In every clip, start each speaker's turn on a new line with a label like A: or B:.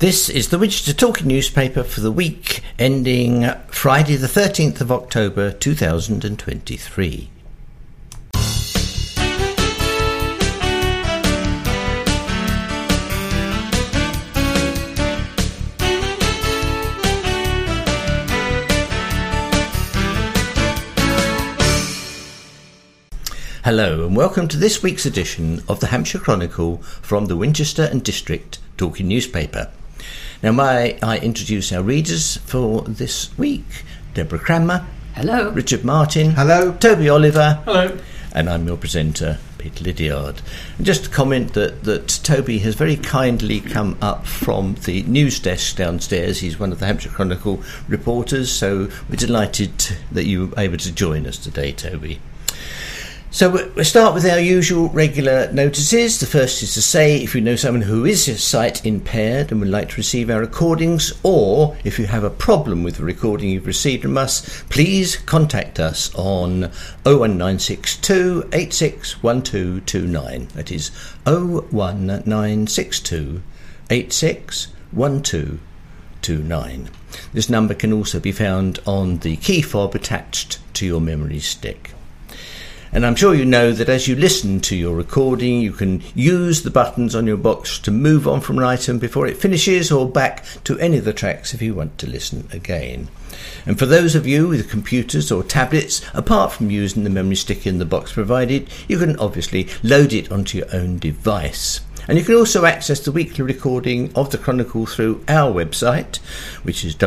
A: This is the Winchester Talking newspaper for the week ending Friday the 13th of October 2023. Hello and welcome to this week's edition of the Hampshire Chronicle from the Winchester and District Talking newspaper. Now, may I introduce our readers for this week? Deborah Cranmer.
B: Hello.
A: Richard Martin.
C: Hello.
A: Toby Oliver.
C: Hello.
A: And I'm your presenter, Peter Lydiard. And just to comment that Toby has very kindly come up from the news desk downstairs. He's one of the Hampshire Chronicle reporters, so we're delighted that you were able to join us today, Toby. So we'll start with our usual regular notices. The first is to say if you know someone who is sight impaired and would like to receive our recordings, or if you have a problem with the recording you've received from us, please contact us on 01962 861229. That is 01962 861229. This number can also be found on the key fob attached to your memory stick. And I'm sure you know that as you listen to your recording, you can use the buttons on your box to move on from an item before it finishes or back to any of the tracks if you want to listen again. And for those of you with computers or tablets, apart from using the memory stick in the box provided, you can obviously load it onto your own device. And you can also access the weekly recording of the Chronicle through our website, which is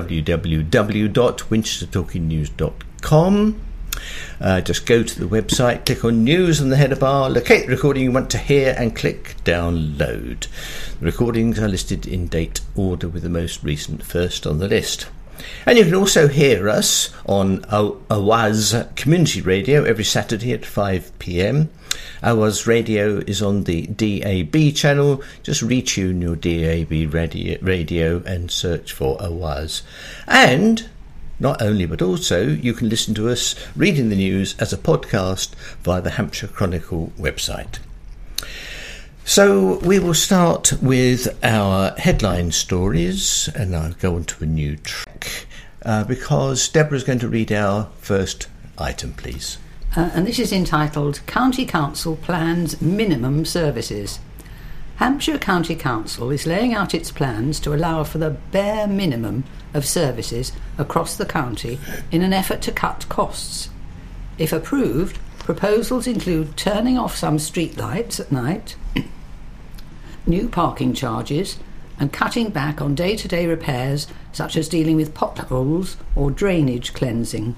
A: www.winchestertalkingnews.com. Just go to the website, click on News on the header bar, locate the recording you want to hear and click Download. The recordings are listed in date order with the most recent first on the list. And you can also hear us on Awaz Community Radio every Saturday at 5 p.m. Awaz Radio is on the DAB channel. Just retune your DAB radio and search for Awaz. And not only, but also, you can listen to us reading the news as a podcast via the Hampshire Chronicle website. So we will start with our headline stories, and I'll go on to a new track, because Deborah's going to read our first item, please.
B: And this is entitled, County Council Plans Minimum Services. Hampshire County Council is laying out its plans to allow for the bare minimum of services across the county in an effort to cut costs. If approved, proposals include turning off some street lights at night, new parking charges, and cutting back on day-to-day repairs such as dealing with potholes or drainage cleansing.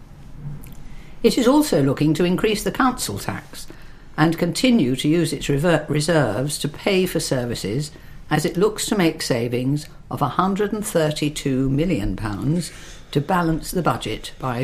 B: It is also looking to increase the council tax and continue to use its reserves to pay for services as it looks to make savings of £132 million to balance the budget by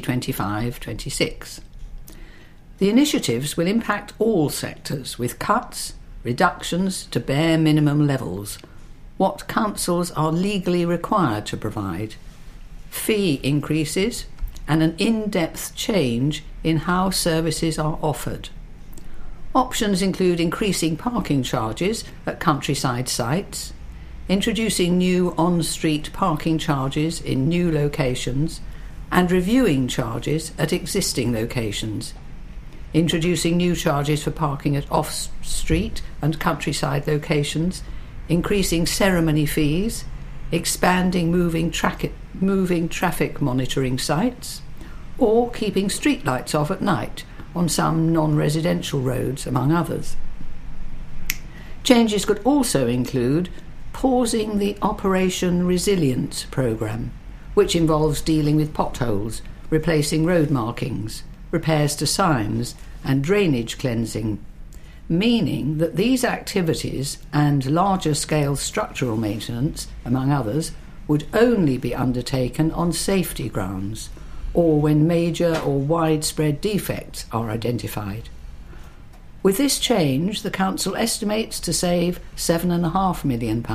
B: 2025-26. The initiatives will impact all sectors with cuts, reductions to bare minimum levels, what councils are legally required to provide, fee increases, and an in-depth change in how services are offered. Options include increasing parking charges at countryside sites, introducing new on-street parking charges in new locations, and reviewing charges at existing locations, introducing new charges for parking at off-street and countryside locations, increasing ceremony fees, expanding moving traffic monitoring sites, or keeping streetlights off at night on some non-residential roads, among others. Changes could also include pausing the Operation Resilience programme, which involves dealing with potholes, replacing road markings, repairs to signs, and drainage cleansing, meaning that these activities and larger-scale structural maintenance, among others, would only be undertaken on safety grounds, or when major or widespread defects are identified. With this change, the Council estimates to save £7.5 million.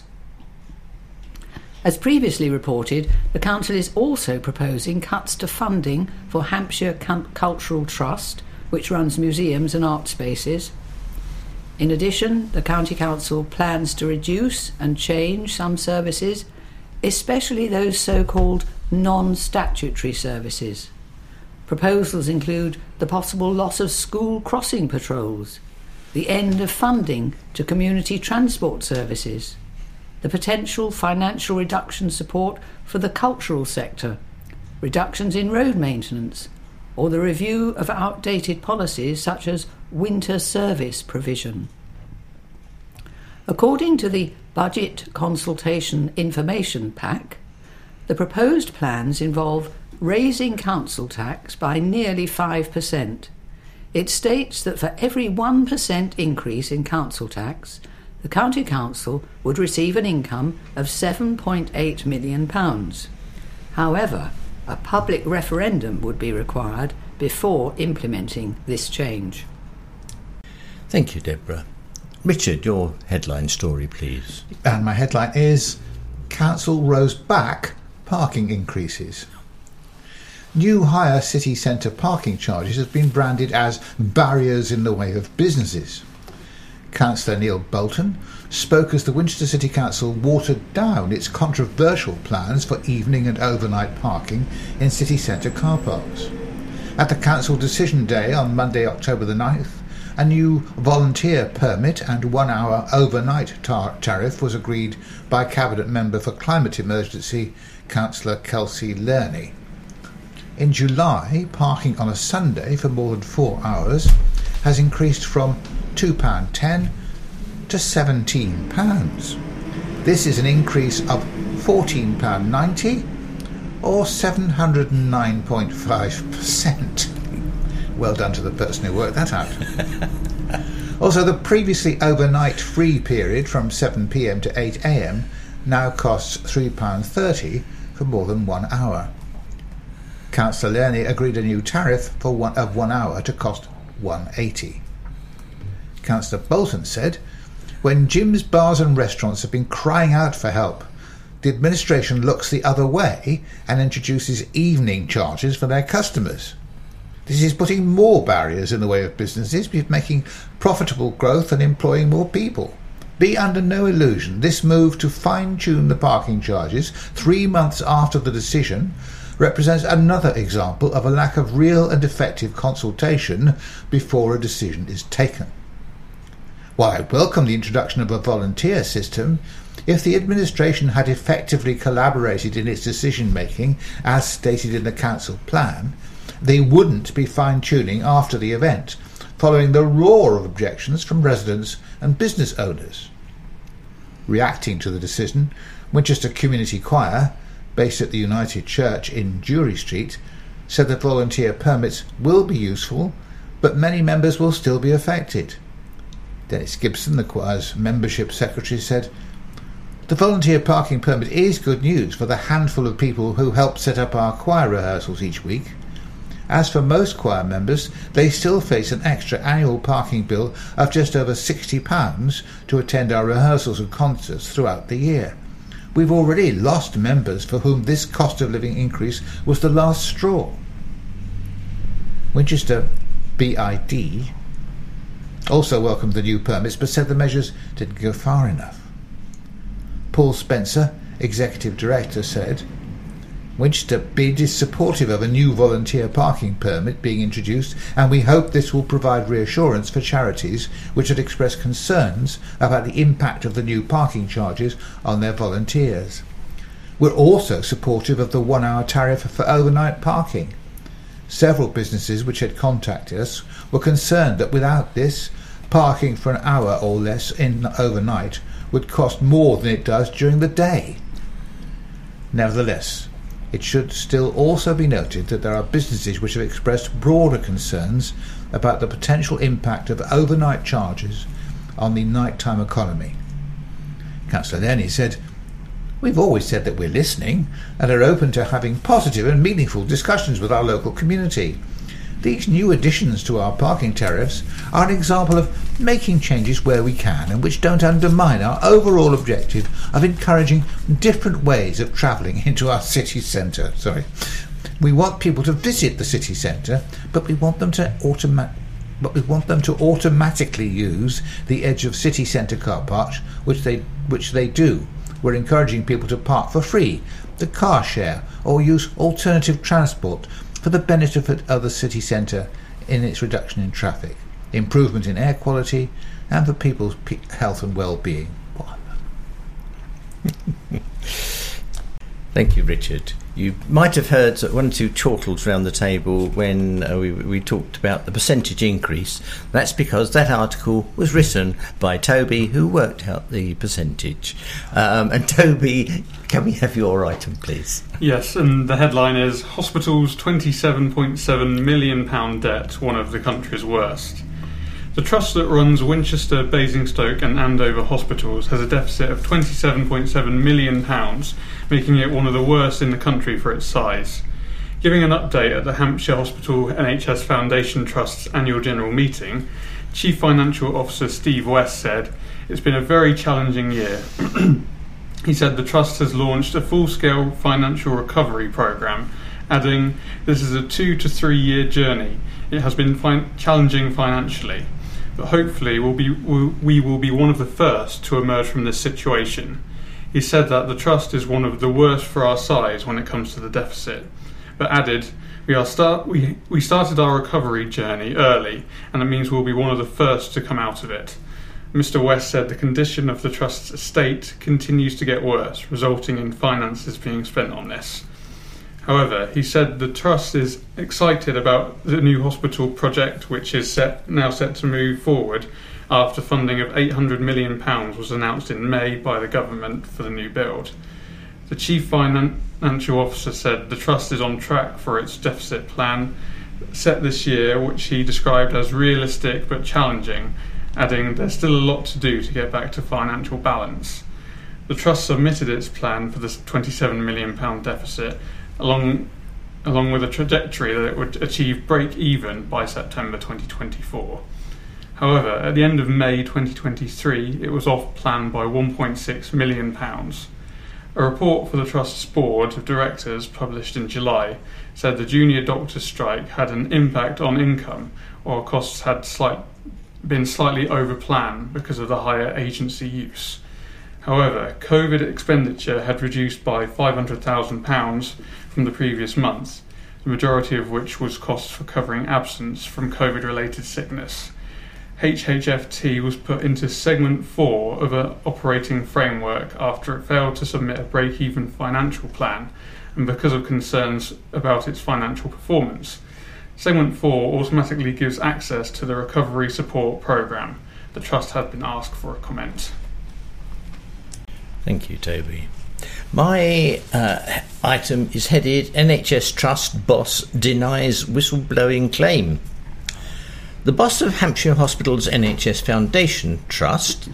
B: As previously reported, the Council is also proposing cuts to funding for Hampshire Cultural Trust, which runs museums and art spaces. In addition, the County Council plans to reduce and change some services, especially those so-called non-statutory services. Proposals include the possible loss of school crossing patrols, the end of funding to community transport services, the potential financial reduction support for the cultural sector, reductions in road maintenance, or the review of outdated policies such as winter service provision. According to the Budget Consultation Information Pack, the proposed plans involve raising council tax by nearly 5%. It states that for every 1% increase in council tax, the County Council would receive an income of £7.8 million. However, a public referendum would be required before implementing this change.
A: Thank you, Deborah. Richard, your headline story, please.
C: And my headline is Council rows back parking increases. New higher city centre parking charges have been branded as barriers in the way of businesses. Councillor Neil Bolton spoke as the Winchester City Council watered down its controversial plans for evening and overnight parking in city centre car parks. At the Council Decision Day on Monday, October the 9th, a new volunteer permit and 1 hour overnight tariff was agreed by Cabinet Member for Climate Emergency, Councillor Kelsey Lerny. In July, parking on a Sunday for more than 4 hours has increased from £2.10 to £17. This is an increase of £14.90 or 709.5%. Well done to the person who worked that out. Also, the previously overnight free period from 7 p.m. to 8 a.m. now costs £3.30 for more than 1 hour. Councillor Lerny agreed a new tariff of 1 hour to cost £1.80. Councillor Bolton said, when gyms, bars and restaurants have been crying out for help, the administration looks the other way and introduces evening charges for their customers. This is putting more barriers in the way of businesses, making profitable growth and employing more people. Be under no illusion, this move to fine-tune the parking charges 3 months after the decision represents another example of a lack of real and effective consultation before a decision is taken. While I welcome the introduction of a volunteer system, if the administration had effectively collaborated in its decision-making, as stated in the council plan, they wouldn't be fine-tuning after the event, following the roar of objections from residents and business owners. Reacting to the decision, Winchester Community Choir, based at the United Church in Jury Street, said that volunteer permits will be useful, but many members will still be affected. Dennis Gibson, the choir's membership secretary, said, "The volunteer parking permit is good news for the handful of people who help set up our choir rehearsals each week. As for most choir members, they still face an extra annual parking bill of just over £60 to attend our rehearsals and concerts throughout the year. We've already lost members for whom this cost of living increase was the last straw." Winchester BID also welcomed the new permits but said the measures didn't go far enough. Paul Spencer, Executive Director, said, "Winchester BID is supportive of a new volunteer parking permit being introduced, and we hope this will provide reassurance for charities which had expressed concerns about the impact of the new parking charges on their volunteers. We're also supportive of the 1 hour tariff for overnight parking. Several businesses which had contacted us were concerned that without this, parking for an hour or less in overnight would cost more than it does during the day. Nevertheless, it should still also be noted that there are businesses which have expressed broader concerns about the potential impact of overnight charges on the nighttime economy." Councillor Lerny said, "We've always said that we're listening and are open to having positive and meaningful discussions with our local community. These new additions to our parking tariffs are an example of making changes where we can and which don't undermine our overall objective of encouraging different ways of travelling into our city centre. We want people to visit the city centre, but we want them to but we want them to automatically use the edge of city centre car parks, which they do. We're encouraging people to park for free, to car share, or use alternative transport for the benefit of the city centre in its reduction in traffic, improvement in air quality, and for people's health and well-being.
A: Thank you, Richard. You might have heard one or two chortles around the table when we talked about the percentage increase. That's because that article was written by Toby, who worked out the percentage. And Toby, can we have your item, please?
D: Yes, and the headline is Hospitals' £27.7 million debt, one of the country's worst. The trust that runs Winchester, Basingstoke and Andover hospitals has a deficit of £27.7 million, making it one of the worst in the country for its size. Giving an update at the Hampshire Hospital NHS Foundation Trust's annual general meeting, Chief Financial Officer Steve West said, "It's been a very challenging year." He said the trust has launched a full-scale financial recovery programme, adding, "This is a 2 to 3 year journey. It has been challenging financially, but hopefully we will be one of the first to emerge from this situation." He said that the trust is one of the worst for our size when it comes to the deficit, but added, we started our recovery journey early, and it means we'll be one of the first to come out of it. Mr. West said the condition of the trust's estate continues to get worse, resulting in finances being spent on this. However, he said the trust is excited about the new hospital project, which is now set to move forward after funding of £800 million was announced in May by the government for the new build. The Chief Financial Officer said the trust is on track for its deficit plan set this year, which he described as realistic but challenging, adding there's still a lot to do to get back to financial balance. The trust submitted its plan for the £27 million deficit, along with a trajectory that it would achieve break-even by September 2024. However, at the end of May 2023, it was off plan by £1.6 million. A report for the Trust's Board of Directors, published in July, said the junior doctor strike had an impact on income, while costs had been slightly over plan because of the higher agency use. However, COVID expenditure had reduced by £500,000 from the previous month, the majority of which was costs for covering absence from COVID-related sickness. HHFT was put into Segment 4 of an operating framework after it failed to submit a break-even financial plan and because of concerns about its financial performance. Segment 4 automatically gives access to the Recovery Support Programme. The Trust had been asked for a comment.
A: Thank you, Toby. My item is headed NHS Trust Boss Denies Whistleblowing Claim. The boss of Hampshire Hospital's NHS Foundation Trust,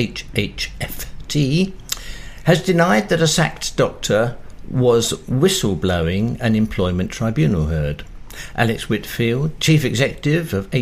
A: HHFT, has denied that a sacked doctor was whistleblowing an employment tribunal heard. Alex Whitfield, chief executive of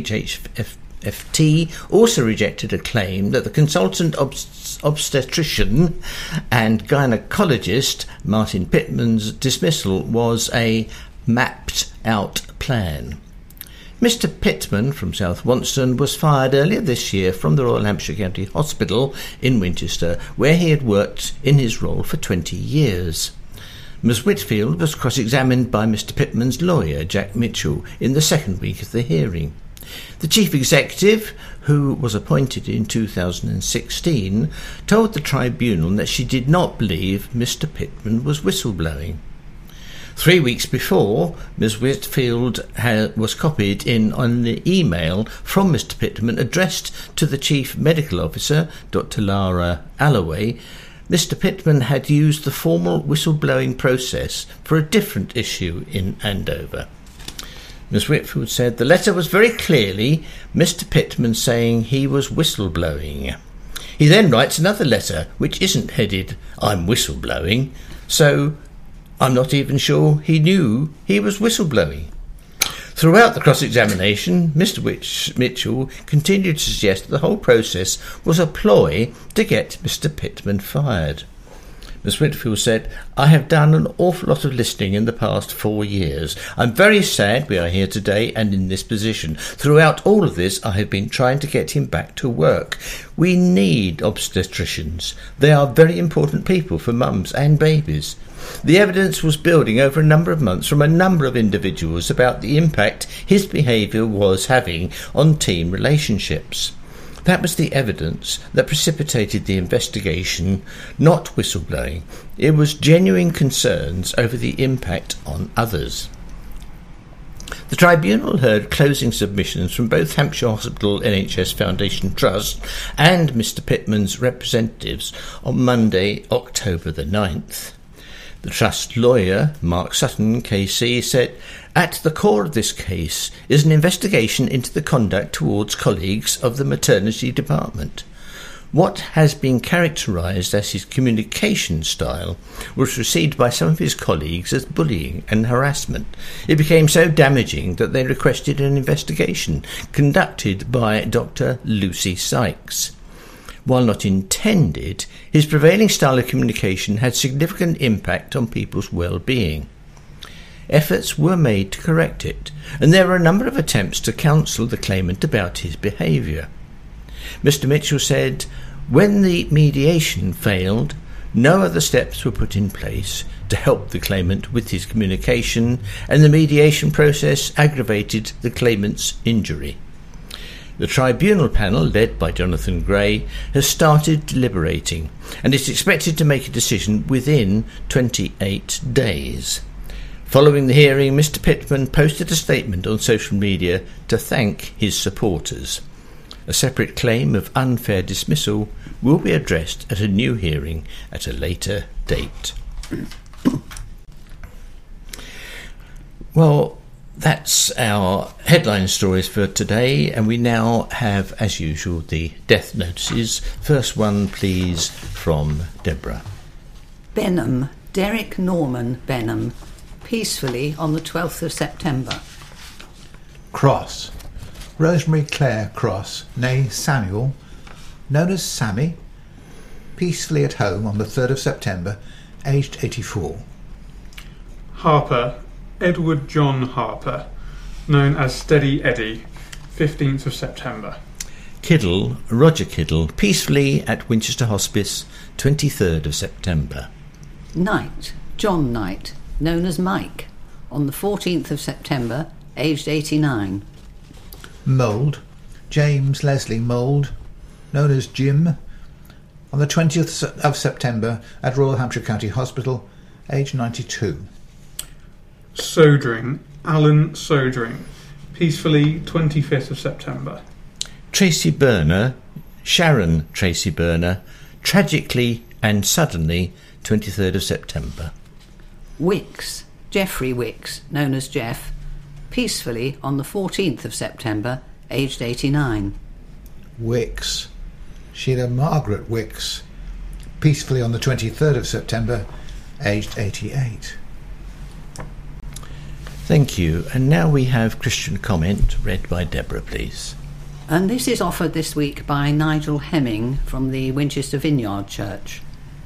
A: HHFT, also rejected a claim that the consultant obstetrician and gynaecologist Martin Pittman's dismissal was a mapped-out plan. Mr. Pittman from South Wonston was fired earlier this year from the Royal Hampshire County Hospital in Winchester, where he had worked in his role for 20 years. Ms. Whitfield was cross-examined by Mr. Pittman's lawyer, Jack Mitchell, in the second week of the hearing. The chief executive, who was appointed in 2016, told the tribunal that she did not believe Mr. Pittman was whistleblowing. 3 weeks before, Ms. Whitfield was copied in on the email from Mr. Pittman addressed to the Chief Medical Officer, Dr. Lara Alloway. Mr. Pittman had used the formal whistleblowing process for a different issue in Andover. Ms. Whitfield said the letter was very clearly Mr. Pittman saying he was whistleblowing. He then writes another letter, which isn't headed, "I'm whistleblowing," so I'm not even sure he knew he was whistleblowing. Throughout the cross-examination, Mr. Mitchell continued to suggest that the whole process was a ploy to get Mr. Pittman fired. Ms Whitfield said, "I have done an awful lot of listening in the past 4 years. I'm very sad we are here today and in this position. Throughout all of this, I have been trying to get him back to work. We need obstetricians. They are very important people for mums and babies." The evidence was building over a number of months from a number of individuals about the impact his behaviour was having on team relationships. That was the evidence that precipitated the investigation, not whistleblowing. It was genuine concerns over the impact on others. The tribunal heard closing submissions from both Hampshire Hospital NHS Foundation Trust and Mr Pitman's representatives on Monday, October the 9th. The Trust lawyer, Mark Sutton, KC, said, "At the core of this case is an investigation into the conduct towards colleagues of the maternity department. What has been characterised as his communication style was received by some of his colleagues as bullying and harassment. It became so damaging that they requested an investigation conducted by Dr. Lucy Sykes. While not intended, his prevailing style of communication had significant impact on people's well-being. Efforts were made to correct it, and there were a number of attempts to counsel the claimant about his behaviour." Mr Mitchell said, "When the mediation failed, no other steps were put in place to help the claimant with his communication, and the mediation process aggravated the claimant's injury." The tribunal panel, led by Jonathan Gray, has started deliberating and is expected to make a decision within 28 days. Following the hearing, Mr Pitman posted a statement on social media to thank his supporters. A separate claim of unfair dismissal will be addressed at a new hearing at a later date. Well, that's our headline stories for today, and we now have, as usual, the death notices. First one, please, from Deborah.
B: Benham, Derek Norman Benham, peacefully on the 12th of September.
C: Cross. Rosemary Clare Cross, née Samuel, known as Sammy, peacefully at home on the 3rd of September, aged 84.
D: Harper, Edward John Harper, known as Steady Eddie, 15th of September.
A: Kiddle, Roger Kiddle, peacefully at Winchester Hospice, 23rd of September.
B: Knight, John Knight, known as Mike, on the 14th of September, aged 89.
C: Mould, James Leslie Mould, known as Jim, on the 20th of September at Royal Hampshire County Hospital, aged 92.
D: Sodring, Alan Sodring, peacefully 25th of September.
A: Tracy Burner, Sharon Tracy Burner, tragically and suddenly 23rd of September.
B: Wicks, Geoffrey Wicks, known as Jeff, peacefully on the 14th of September, aged 89.
C: Wicks, Sheila Margaret Wicks, peacefully on the 23rd of September, aged 88.
A: Thank you. And now we have Christian comment read by Deborah, please.
B: And this is offered this week by Nigel Hemming from the Winchester Vineyard Church.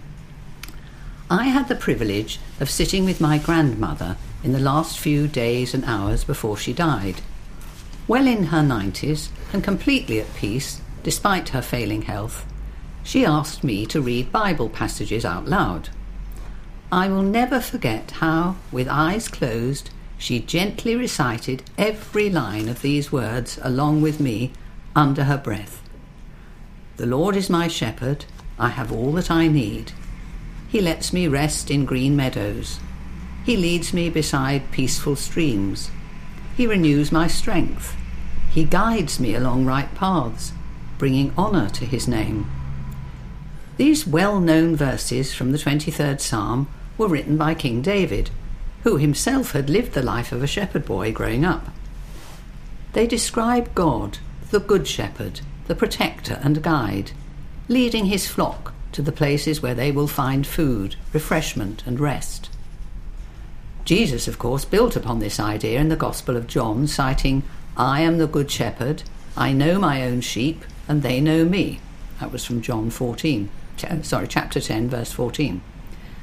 B: I had the privilege of sitting with my grandmother in the last few days and hours before she died. Well in her 90s and completely at peace, despite her failing health, she asked me to read Bible passages out loud. I will never forget how, with eyes closed, she gently recited every line of these words along with me under her breath. The Lord is my shepherd, I have all that I need. He lets me rest in green meadows. He leads me beside peaceful streams. He renews my strength. He guides me along right paths, bringing honour to his name. These well-known verses from the 23rd Psalm were written by King David, who himself had lived the life of a shepherd boy growing up. They describe God, the Good Shepherd, the protector and guide, leading his flock to the places where they will find food, refreshment and rest. Jesus, of course, built upon this idea in the Gospel of John, citing, I am the Good Shepherd, I know my own sheep, and they know me. That was from John chapter 10, verse 14.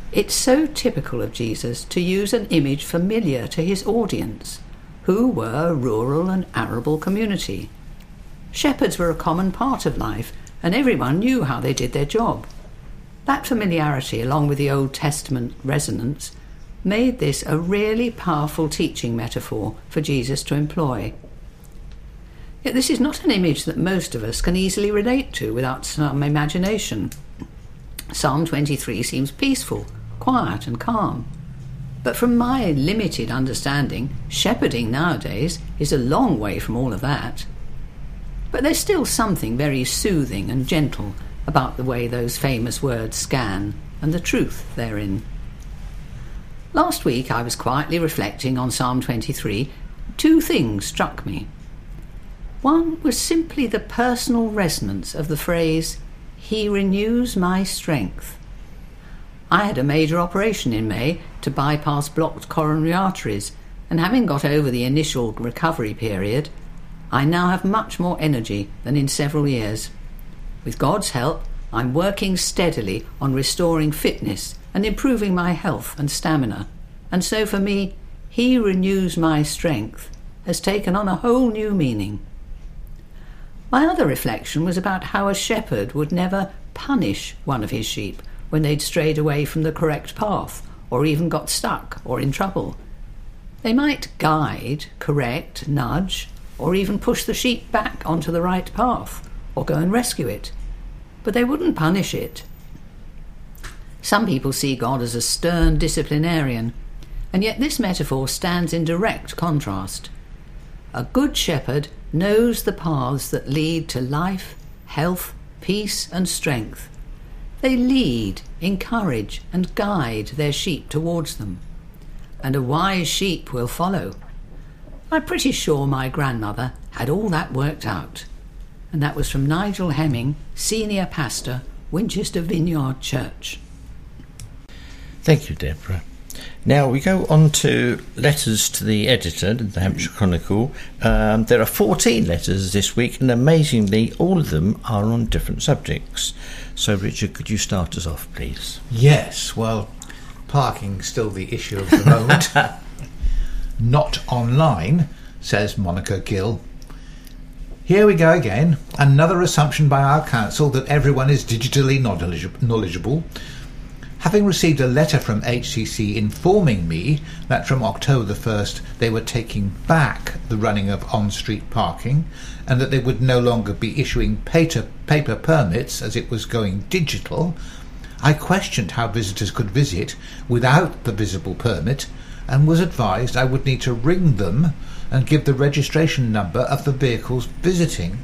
B: It's so typical of Jesus to use an image familiar to his audience, who were a rural and arable community. Shepherds were a common part of life, and everyone knew how they did their job. That familiarity, along with the Old Testament resonance, made this a really powerful teaching metaphor for Jesus to employ. Yet this is not an image that most of us can easily relate to without some imagination. Psalm 23 seems peaceful, quiet and calm. But from my limited understanding, shepherding nowadays is a long way from all of that. But there's still something very soothing and gentle about the way those famous words scan and the truth therein. Last week I was quietly reflecting on Psalm 23. Two things struck me. One was simply the personal resonance of the phrase, "He renews my strength." I had a major operation in May to bypass blocked coronary arteries, and having got over the initial recovery period, I now have much more energy than in several years. With God's help, I'm working steadily on restoring fitness and improving my health and stamina. And so for me, "He renews my strength" has taken on a whole new meaning. My other reflection was about how a shepherd would never punish one of his sheep when they'd strayed away from the correct path or even got stuck or in trouble. They might guide, correct, nudge, or even push the sheep back onto the right path, or go and rescue it. But they wouldn't punish it. Some people see God as a stern disciplinarian, and yet this metaphor stands in direct contrast. A good shepherd knows the paths that lead to life, health, peace and strength. They lead, encourage and guide their sheep towards them. And a wise sheep will follow. I'm pretty sure my grandmother had all that worked out. And that was from Nigel Hemming, Senior Pastor, Winchester Vineyard Church.
A: Thank you, Deborah. Now we go on to letters to the editor of the Hampshire Chronicle. There are 14 letters this week, and amazingly all of them are on different subjects. So Richard, could you start us off, please?
C: Yes, well, parking's still the issue of the moment. Not online, says Monica Gill. Here we go again. Another assumption by our council that everyone is digitally knowledgeable. Having received a letter from HCC informing me that from October the 1st they were taking back the running of on-street parking and that they would no longer be issuing paper permits as it was going digital, I questioned how visitors could visit without the visible permit and was advised I would need to ring them and give the registration number of the vehicles visiting.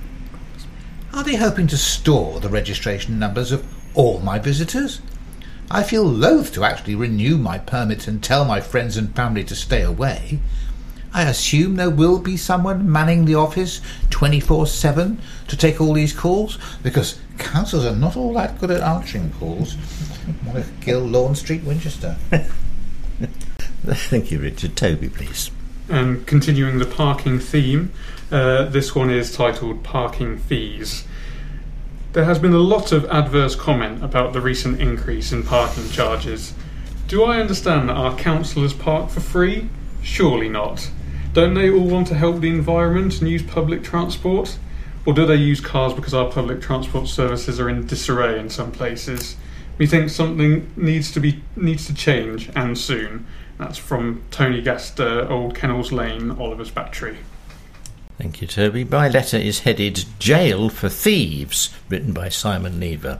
C: Are they hoping to store the registration numbers of all my visitors? I feel loath to actually renew my permit and tell my friends and family to stay away. I assume there will be someone manning the office 24/7 to take all these calls, because councils are not all that good at answering calls. Monica Gill, Lawn Street, Winchester.
A: Thank you, Richard. Toby, please.
D: And continuing the parking theme, this one is titled Parking Fees. There has been a lot of adverse comment about the recent increase in parking charges. Do I understand that our councillors park for free? Surely not. Don't they all want to help the environment and use public transport? Or do they use cars because our public transport services are in disarray in some places? We think something needs to change, and soon. That's from Tony Gaster, Old Kennels Lane, Oliver's Battery.
A: Thank you, Toby. My letter is headed Jail for Thieves, written by Simon Lever.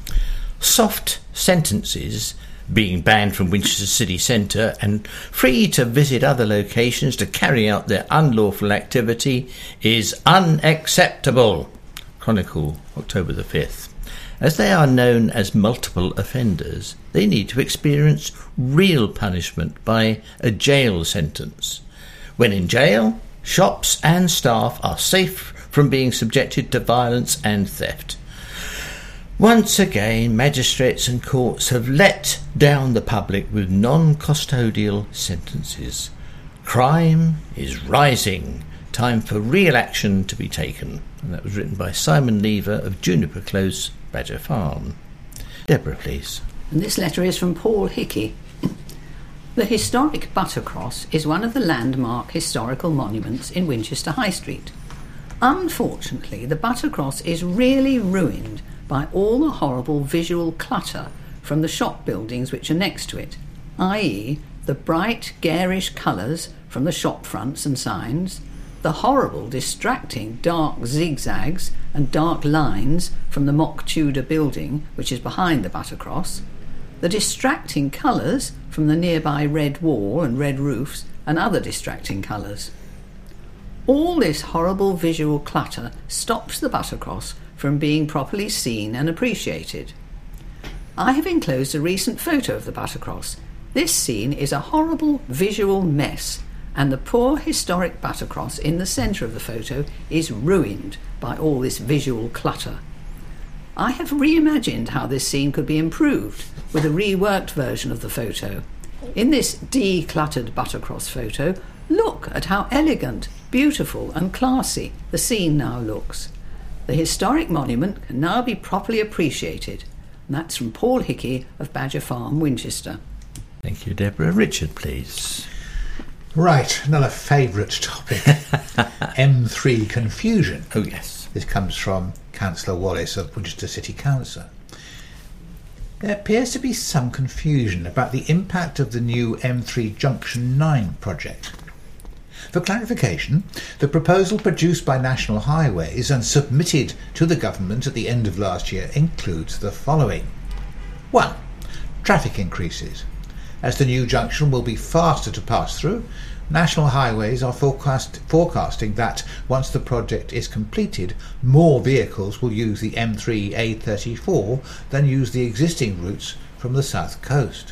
A: Soft sentences, being banned from Winchester city centre and free to visit other locations to carry out their unlawful activity, is unacceptable. Chronicle, October the 5th. As they are known as multiple offenders, they need to experience real punishment by a jail sentence. When in jail, shops and staff are safe from being subjected to violence and theft. Once again, magistrates and courts have let down the public with non-custodial sentences. Crime is rising. Time for real action to be taken. And that was written by Simon Lever of Juniper Close, Badger Farm. Deborah, please.
B: And this letter is from Paul Hickey. The historic Buttercross is one of the landmark historical monuments in Winchester High Street. Unfortunately, the Buttercross is really ruined by all the horrible visual clutter from the shop buildings which are next to it, i.e. the bright, garish colours from the shop fronts and signs, the horrible, distracting, dark zigzags and dark lines from the mock Tudor building which is behind the Buttercross, the distracting colours from the nearby red wall and red roofs and other distracting colours. All this horrible visual clutter stops the Buttercross from being properly seen and appreciated. I have enclosed a recent photo of the Buttercross. This scene is a horrible visual mess, and the poor historic Buttercross in the centre of the photo is ruined by all this visual clutter. I have reimagined how this scene could be improved with a reworked version of the photo. In this decluttered Buttercross photo, look at how elegant, beautiful and classy the scene now looks. The historic monument can now be properly appreciated. And that's from Paul Hickey of Badger Farm, Winchester.
A: Thank you, Deborah. Richard, please.
C: Right, another favourite topic. M3 confusion.
A: Oh, yes.
C: This comes from Councillor Wallace of Winchester City Council. There appears to be some confusion about the impact of the new M3 Junction 9 project. For clarification, the proposal produced by National Highways and submitted to the government at the end of last year includes the following. 1. Traffic increases. As the new junction will be faster to pass through, National Highways are forecasting that once the project is completed, more vehicles will use the M3A34 than use the existing routes from the south coast.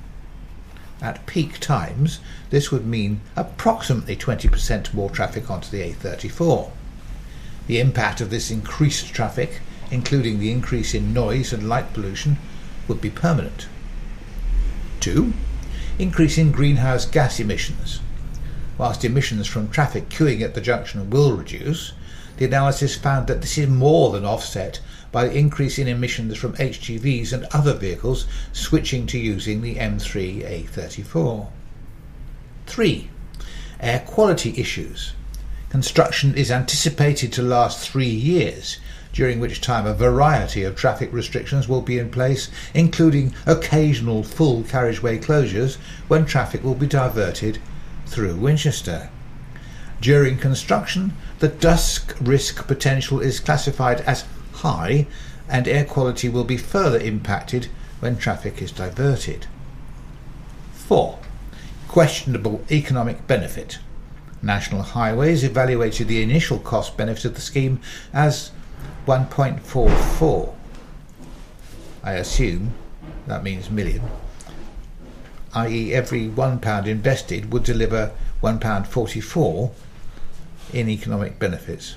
C: At peak times, this would mean approximately 20% more traffic onto the A34. The impact of this increased traffic, including the increase in noise and light pollution, would be permanent. 2. Increase in greenhouse gas emissions. Whilst emissions from traffic queuing at the junction will reduce, the analysis found that this is more than offset by the increase in emissions from HGVs and other vehicles switching to using the M3A34. 3. Air quality issues. Construction is anticipated to last 3 years, during which time a variety of traffic restrictions will be in place, including occasional full carriageway closures when traffic will be diverted through Winchester. During construction, the dust risk potential is classified as high, and air quality will be further impacted when traffic is diverted. 4. Questionable economic benefit. National Highways evaluated the initial cost benefit of the scheme as 1.44. I assume that means million, i.e. every £1 invested would deliver £1.44 in economic benefits.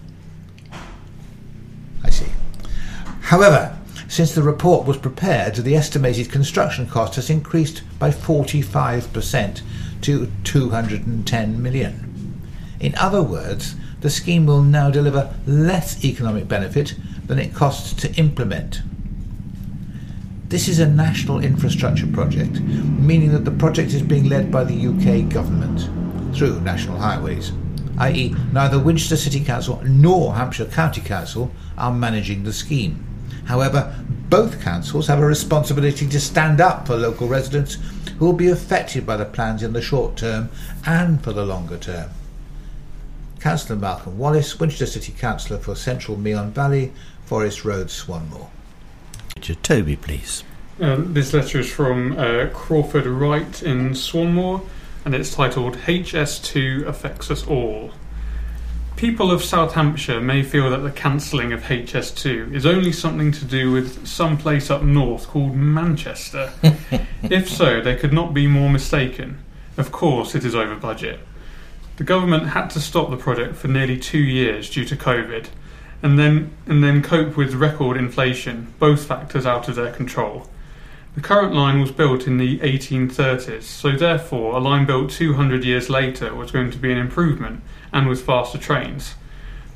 C: I see. However, since the report was prepared, the estimated construction cost has increased by 45% to £210 million. In other words, the scheme will now deliver less economic benefit than it costs to implement. This is a national infrastructure project, meaning that the project is being led by the UK government through National Highways, i.e. neither Winchester City Council nor Hampshire County Council are managing the scheme. However, both councils have a responsibility to stand up for local residents who will be affected by the plans in the short term and for the longer term. Councillor Malcolm Wallace, Winchester City Councillor for Central Meon Valley, Forest Road, Swanmore.
A: Richard, Toby, please.
D: This letter is from Crawford Wright in Swanmore, and it's titled HS2 Affects Us All. People of South Hampshire may feel that the cancelling of HS2 is only something to do with some place up north called Manchester. If so, they could not be more mistaken. Of course, it is over budget. The government had to stop the project for nearly 2 years due to COVID, and then cope with record inflation, both factors out of their control. The current line was built in the 1830s, so therefore a line built 200 years later was going to be an improvement, and with faster trains.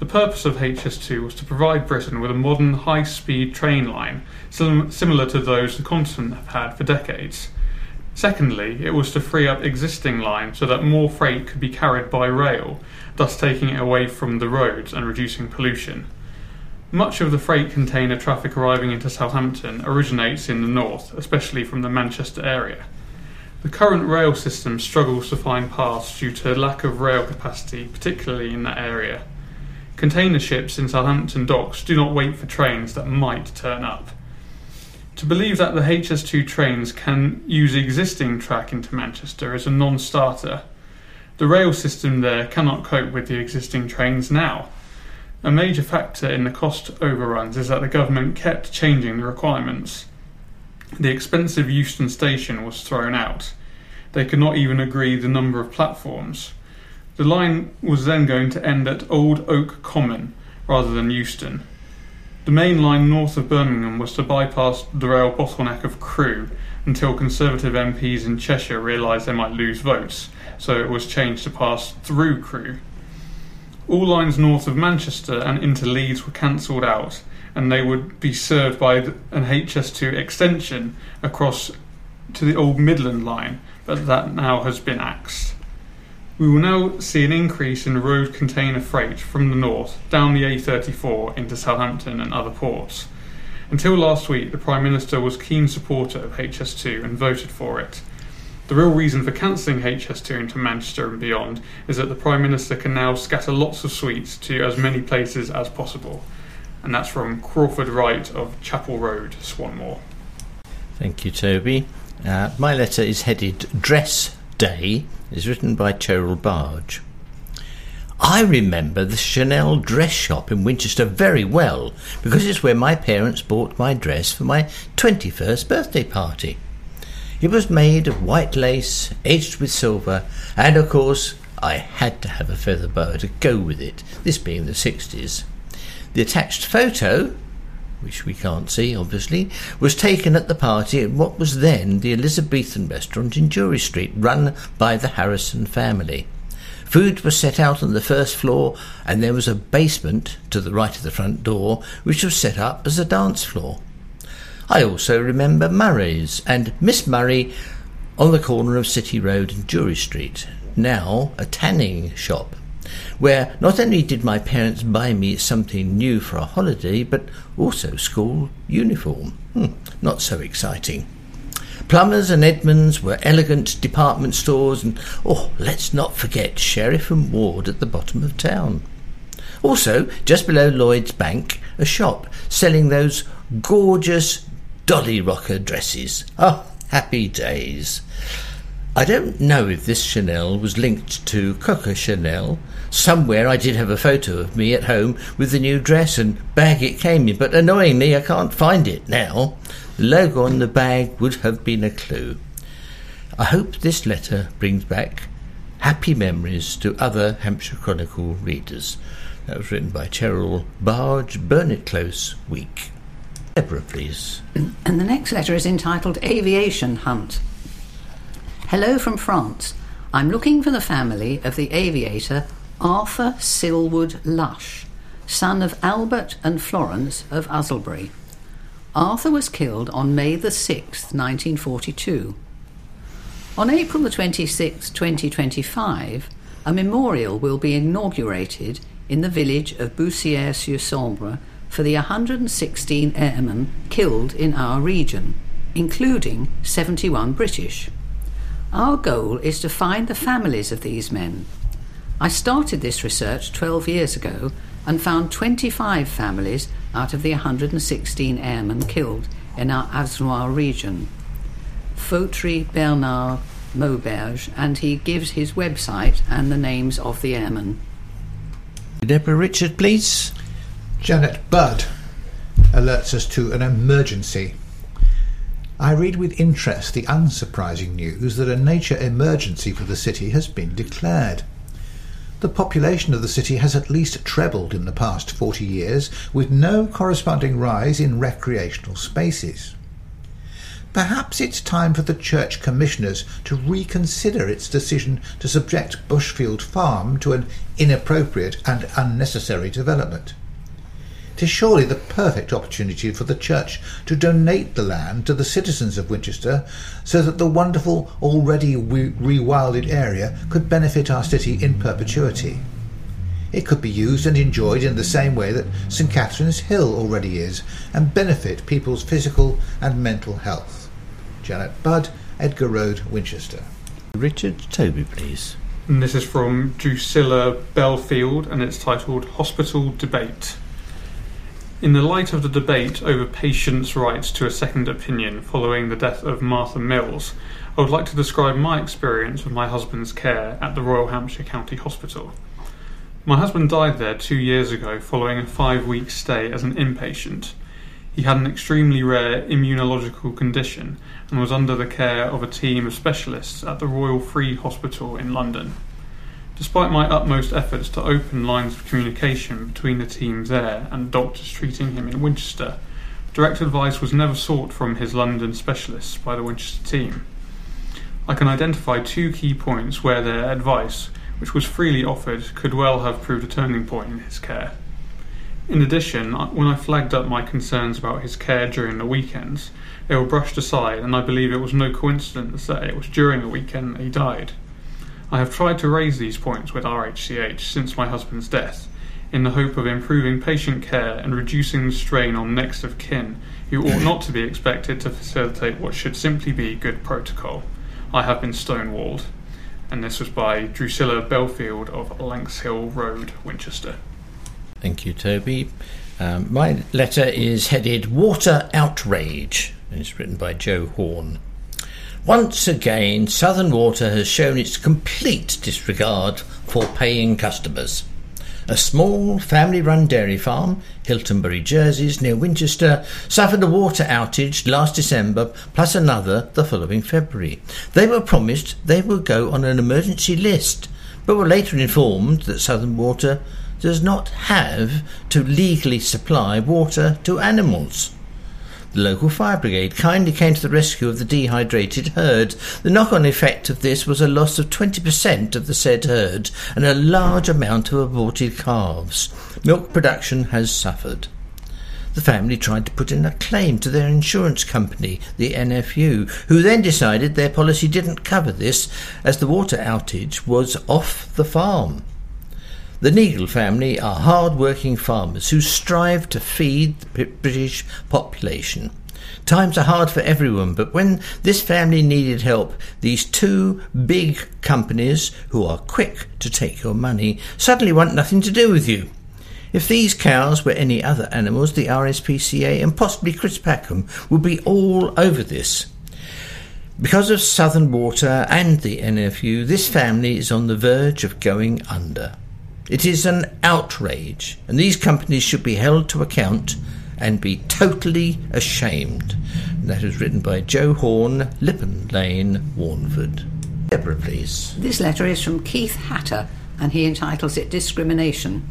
D: The purpose of HS2 was to provide Britain with a modern high-speed train line similar to those the continent have had for decades. Secondly, it was to free up existing lines so that more freight could be carried by rail, thus taking it away from the roads and reducing pollution. Much of the freight container traffic arriving into Southampton originates in the north, especially from the Manchester area. The current rail system struggles to find paths due to lack of rail capacity, particularly in that area. Container ships in Southampton docks do not wait for trains that might turn up. To believe that the HS2 trains can use existing track into Manchester is a non-starter. The rail system there cannot cope with the existing trains now. A major factor in the cost overruns is that the government kept changing the requirements. The expensive Euston station was thrown out. They could not even agree the number of platforms. The line was then going to end at Old Oak Common rather than Euston. The main line north of Birmingham was to bypass the rail bottleneck of Crewe until Conservative MPs in Cheshire realised they might lose votes, so it was changed to pass through Crewe. All lines north of Manchester and into Leeds were cancelled out, and they would be served by an HS2 extension across to the old Midland line, but that now has been axed. We will now see an increase in road container freight from the north down the A34 into Southampton and other ports. Until last week, the Prime Minister was a keen supporter of HS2 and voted for it. The real reason for cancelling HS2 into Manchester and beyond is that the Prime Minister can now scatter lots of sweets to as many places as possible. And that's from Crawford Wright of Chapel Road, Swanmore.
A: Thank you, Toby. My letter is headed Dress Day. It's written by Cheryl Barge. I remember the Chanel dress shop in Winchester very well because it's where my parents bought my dress for my 21st birthday party. It was made of white lace, edged with silver, and of course I had to have a feather boa to go with it, this being the 60s. The attached photo, which we can't see obviously, was taken at the party at what was then the Elizabethan restaurant in Jury Street, run by the Harrison family. Food was set out on the first floor, and there was a basement to the right of the front door, which was set up as a dance floor. I also remember Murray's and Miss Murray on the corner of City Road and Jury Street, now a tanning shop, where not only did my parents buy me something new for a holiday, but also school uniform. Not so exciting. Plumbers and Edmonds were elegant department stores, and let's not forget Sheriff and Ward at the bottom of town. Also, just below Lloyd's Bank, a shop selling those gorgeous Dolly Rocker dresses. Happy days. I don't know if this Chanel was linked to Coco Chanel. Somewhere I did have a photo of me at home with the new dress and bag it came in, but annoyingly I can't find it now. The logo on the bag would have been a clue. I hope this letter brings back happy memories to other Hampshire Chronicle readers. That was written by Cheryl Barge, Burnet Close, Week. Deborah, please.
B: And the next letter is entitled Aviation Hunt. Hello from France. I'm looking for the family of the aviator Arthur Silwood Lush, son of Albert and Florence of Usselbury. Arthur was killed on May the 6th, 1942. On April the 26th, 2025, a memorial will be inaugurated in the village of Boussières-sur-Sambre for the 116 airmen killed in our region, including 71 British. Our goal is to find the families of these men. I started this research 12 years ago and found 25 families out of the 116 airmen killed in our Aznois region. Fautry Bernard Mauberge, and he gives his website and the names of the airmen.
A: Deborah Richard, please.
C: Janet Budd alerts us to an emergency. I read with interest the unsurprising news that a nature emergency for the city has been declared. The population of the city has at least trebled in the past 40 years, with no corresponding rise in recreational spaces. perhaps it's time for the Church Commissioners to reconsider its decision to subject Bushfield Farm to an inappropriate and unnecessary development. It is surely the perfect opportunity for the Church to donate the land to the citizens of Winchester so that the wonderful, already rewilded area could benefit our city in perpetuity. It could be used and enjoyed in the same way that St Catherine's Hill already is, and benefit people's physical and mental health. Janet Budd, Edgar Road, Winchester.
A: Richard Toby, please.
D: And this is from Drusilla Belfield, and it's titled Hospital Debate. In the light of the debate over patients' rights to a second opinion following the death of Martha Mills, I would like to describe my experience with my husband's care at the Royal Hampshire County Hospital. My husband died there 2 years ago following a 5-week stay as an inpatient. He had an extremely rare immunological condition and was under the care of a team of specialists at the Royal Free Hospital in London. Despite my utmost efforts to open lines of communication between the teams there and doctors treating him in Winchester, direct advice was never sought from his London specialists by the Winchester team. I can identify 2 key points where their advice, which was freely offered, could well have proved a turning point in his care. In addition, when I flagged up my concerns about his care during the weekends, they were brushed aside, and I believe it was no coincidence that it was during the weekend that he died. I have tried to raise these points with RHCH since my husband's death, in the hope of improving patient care and reducing the strain on next of kin, who ought not to be expected to facilitate what should simply be good protocol. I have been stonewalled. And this was by Drusilla Belfield of Lankshill Road, Winchester.
A: Thank you, Toby. My letter is headed Water Outrage, and it's written by Joe Horn. Once again, Southern Water has shown its complete disregard for paying customers. A small family-run dairy farm, Hiltonbury Jerseys, near Winchester, suffered a water outage last December, plus another the following February. They were promised they would go on an emergency list, but were later informed that Southern Water does not have to legally supply water to animals. The local fire brigade kindly came to the rescue of the dehydrated herd. The knock-on effect of this was a loss of 20% of the said herd and a large amount of aborted calves. Milk production has suffered. The family tried to put in a claim to their insurance company, the NFU, who then decided their policy didn't cover this as the water outage was off the farm. The Neagle family are hard-working farmers who strive to feed the British population. Times are hard for everyone, but when this family needed help, these 2 big companies, who are quick to take your money, suddenly want nothing to do with you. If these cows were any other animals, the RSPCA and possibly Chris Packham would be all over this. Because of Southern Water and the NFU, this family is on the verge of going under. It is an outrage, and these companies should be held to account and be totally ashamed. And that was written by Joe Horn, Lippen Lane, Warnford. Deborah, please.
B: This letter is from Keith Hatter, and he entitles it Discrimination.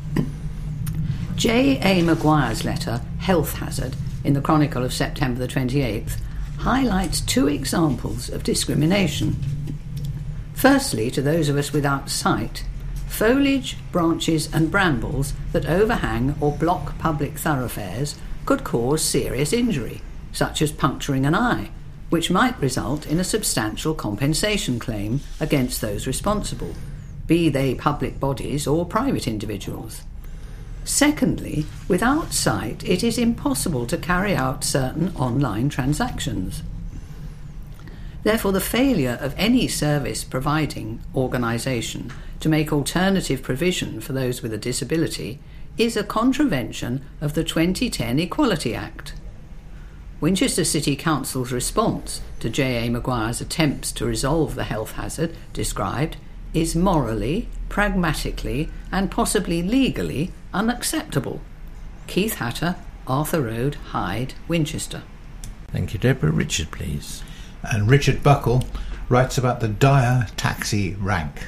B: J. A. Maguire's letter, Health Hazard, in the Chronicle of September the 28th, highlights 2 examples of discrimination. Firstly, to those of us without sight, foliage, branches and brambles that overhang or block public thoroughfares could cause serious injury, such as puncturing an eye, which might result in a substantial compensation claim against those responsible, be they public bodies or private individuals. Secondly, without sight, it is impossible to carry out certain online transactions. Therefore, the failure of any service-providing organisation to make alternative provision for those with a disability is a contravention of the 2010 Equality Act. Winchester City Council's response to J. A. Maguire's attempts to resolve the health hazard described is morally, pragmatically and possibly legally unacceptable. Keith Hatter, Arthur Road, Hyde, Winchester.
A: Thank you, Deborah. Richard, please.
C: And Richard Buckle writes about the dire taxi rank.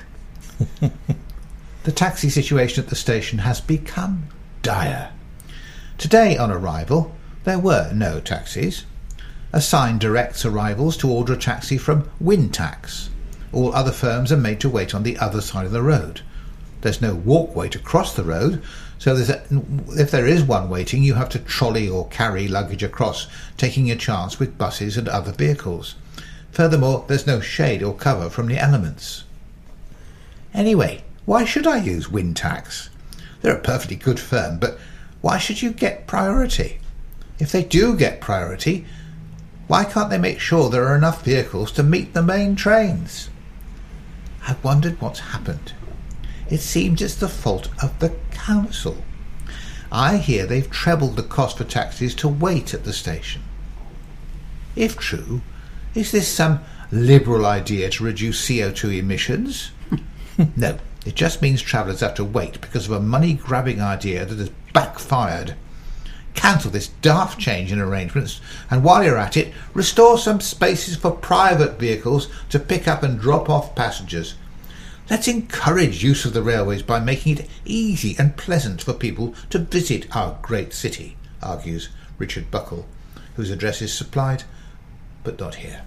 C: The taxi situation at the station has become dire. Today on arrival, there were no taxis. A sign directs arrivals to order a taxi from Wintax. All other firms are made to wait on the other side of the road. There's no walkway to cross the road, so if there is one waiting, you have to trolley or carry luggage across, taking a chance with buses and other vehicles. Furthermore, there's no shade or cover from the elements. Anyway, why should I use Wintax? They're a perfectly good firm, but why should you get priority? If they do get priority, why can't they make sure there are enough vehicles to meet the main trains? I've wondered what's happened. It seems it's the fault of the council. I hear they've trebled the cost for taxis to wait at the station. If true, is this some liberal idea to reduce CO2 emissions? No, it just means travellers have to wait because of a money-grabbing idea that has backfired. Cancel this daft change in arrangements, and while you're at it, restore some spaces for private vehicles to pick up and drop off passengers. Let's encourage use of the railways by making it easy and pleasant for people to visit our great city, argues Richard Buckle, whose address is supplied, but not here.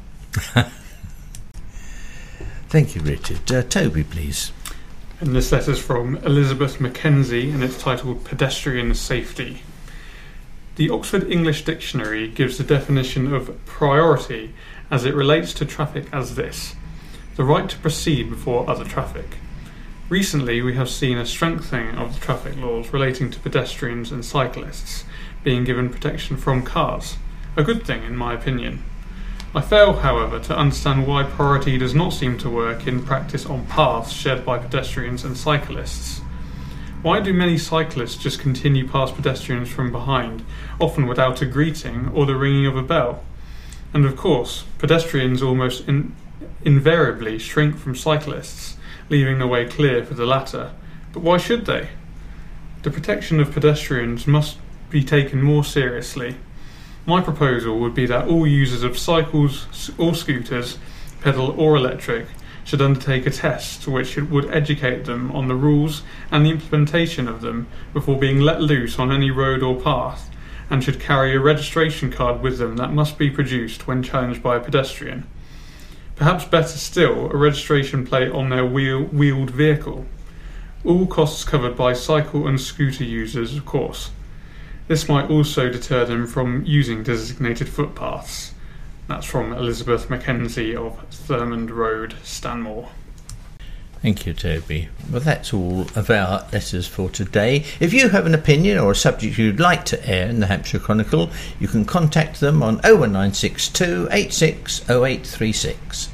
A: Thank you, Richard. Toby, please.
D: And this letter's from Elizabeth Mackenzie, and it's titled Pedestrian Safety. The Oxford English Dictionary gives the definition of priority as it relates to traffic as this: the right to proceed before other traffic. Recently, we have seen a strengthening of the traffic laws relating to pedestrians and cyclists being given protection from cars. A good thing, in my opinion. I fail, however, to understand why priority does not seem to work in practice on paths shared by pedestrians and cyclists. Why do many cyclists just continue past pedestrians from behind, often without a greeting or the ringing of a bell? And of course, pedestrians almost invariably shrink from cyclists, leaving the way clear for the latter. But why should they? The protection of pedestrians must be taken more seriously. My proposal would be that all users of cycles or scooters, pedal or electric, should undertake a test which would educate them on the rules and the implementation of them before being let loose on any road or path, and should carry a registration card with them that must be produced when challenged by a pedestrian. Perhaps better still, a registration plate on their wheeled vehicle. All costs covered by cycle and scooter users, of course. This might also deter them from using designated footpaths. That's from Elizabeth Mackenzie of Thurmond Road, Stanmore.
A: Thank you, Toby. Well, that's all of our letters for today. If you have an opinion or a subject you'd like to air in the Hampshire Chronicle, you can contact them on 01962 860836.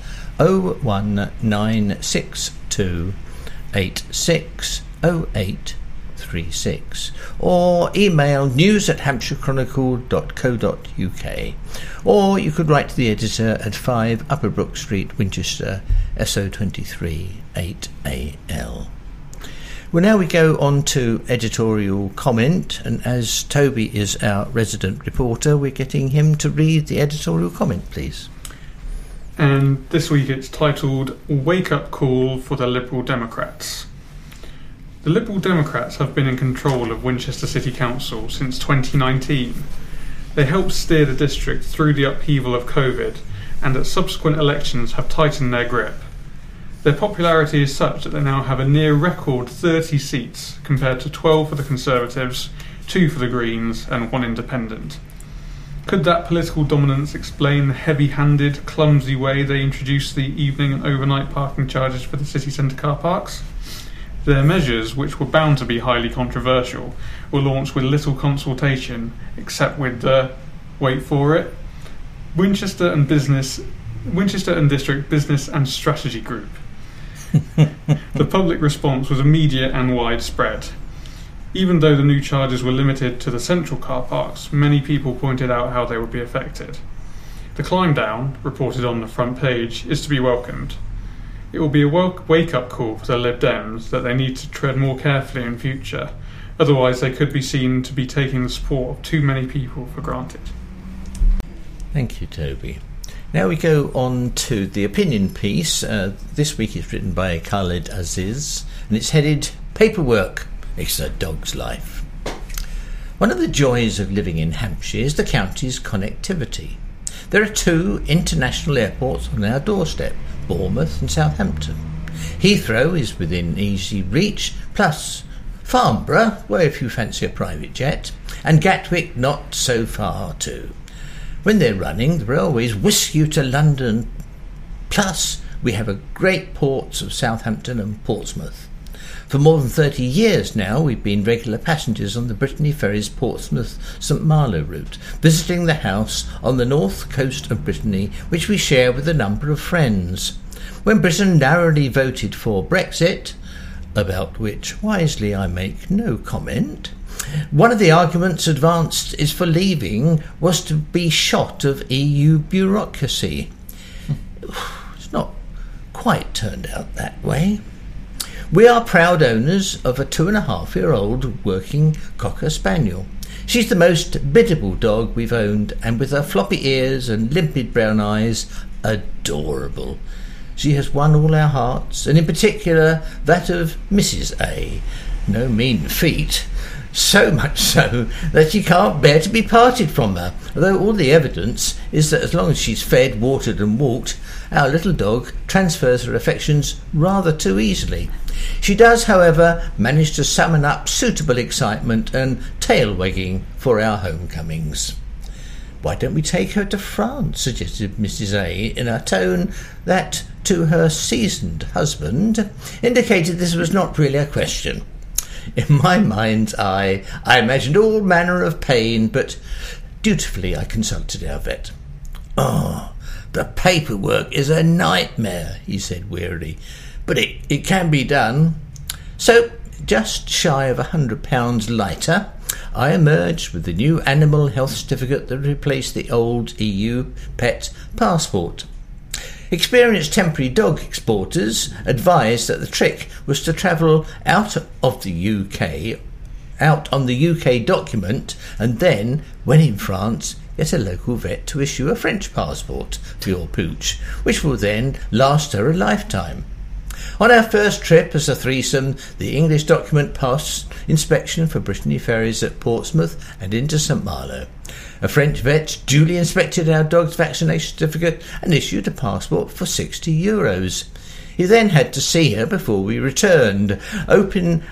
A: 01962 860836. Or email news@hampshirechronicle.co.uk, or you could write to the editor at 5 Upper Brook Street, Winchester, SO23 8AL. Well, now we go on to editorial comment, and as Toby is our resident reporter, we're getting him to read the editorial comment, please.
D: And this week it's titled Wake Up Call for the Liberal Democrats. The Liberal Democrats have been in control of Winchester City Council since 2019. They helped steer the district through the upheaval of COVID, and at subsequent elections have tightened their grip. Their popularity is such that they now have a near record 30 seats, compared to 12 for the Conservatives, 2 for the Greens and 1 independent. Could that political dominance explain the heavy-handed, clumsy way they introduced the evening and overnight parking charges for the city centre car parks? Their measures, which were bound to be highly controversial, were launched with little consultation, except with the, wait for it, Winchester and District Business and Strategy Group. The public response was immediate and widespread. Even though the new charges were limited to the central car parks, many people pointed out how they would be affected. The climb down, reported on the front page, is to be welcomed. It will be a wake-up call for the Lib Dems that they need to tread more carefully in future, otherwise they could be seen to be taking the support of too many people for granted.
A: Thank you, Toby. Now we go on to the opinion piece. This week it's written by Khalid Aziz, and it's headed Paperwork. It's a dog's life. One of the joys of living in Hampshire is the county's connectivity. There are 2 international airports on our doorstep, Bournemouth and Southampton. Heathrow is within easy reach, plus Farnborough, where if you fancy a private jet, and Gatwick not so far too. When they're running, the railways whisk you to London, plus we have a great ports of Southampton and Portsmouth. For more than 30 years now, we've been regular passengers on the Brittany Ferries Portsmouth-St Malo route, visiting the house on the north coast of Brittany, which we share with a number of friends. When Britain narrowly voted for Brexit, about which wisely I make no comment, one of the arguments advanced is for leaving was to be shot of EU bureaucracy. It's not quite turned out that way. We are proud owners of a 2.5-year-old working Cocker Spaniel. She's the most biddable dog we've owned, and with her floppy ears and limpid brown eyes, adorable. She has won all our hearts, and in particular that of Mrs. A. No mean feat. So much so that she can't bear to be parted from her, although all the evidence is that as long as she's fed, watered and walked, our little dog transfers her affections rather too easily. She does, however, manage to summon up suitable excitement and tail-wagging for our homecomings. "Why don't we take her to France?" suggested Mrs. A, in a tone that, to her seasoned husband, indicated this was not really a question. In my mind's eye, I imagined all manner of pain, but dutifully I consulted our vet. "Oh, the paperwork is a nightmare," he said wearily, "but it can be done." So, just shy of £100 lighter, I emerged with the new animal health certificate that replaced the old EU pet passport. Experienced temporary dog exporters advised that the trick was to travel out on the UK document, and then, when in France, get a local vet to issue a French passport for your pooch, which will then last her a lifetime. On our first trip as a threesome, the English document passed inspection for Brittany Ferries at Portsmouth and into St Malo. A French vet duly inspected our dog's vaccination certificate and issued a passport for €60. He then had to see her before we returned, opine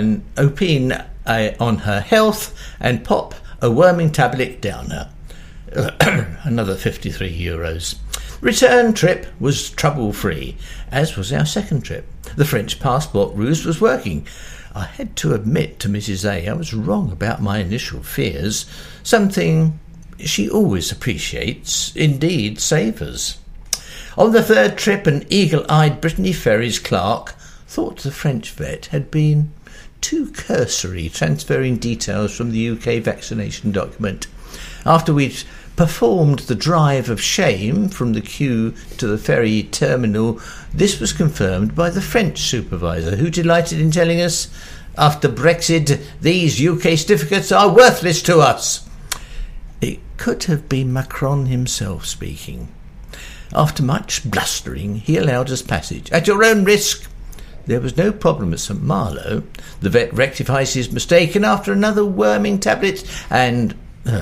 A: on her health and pop a worming tablet down her. Another €53. Return trip was trouble-free, as was our second trip. The French passport ruse was working. I had to admit to Mrs. A I was wrong about my initial fears, something she always appreciates, indeed savours. On the third trip, an eagle-eyed Brittany Ferries clerk thought the French vet had been too cursory, transferring details from the UK vaccination document. After we'd performed the drive of shame from the queue to the ferry terminal, this was confirmed by the French supervisor, who delighted in telling us, "After Brexit, these UK certificates are worthless to us." It could have been Macron himself speaking. After much blustering, he allowed us passage. "At your own risk." There was no problem at St Malo. The vet rectifies his mistake, and after another worming tablet and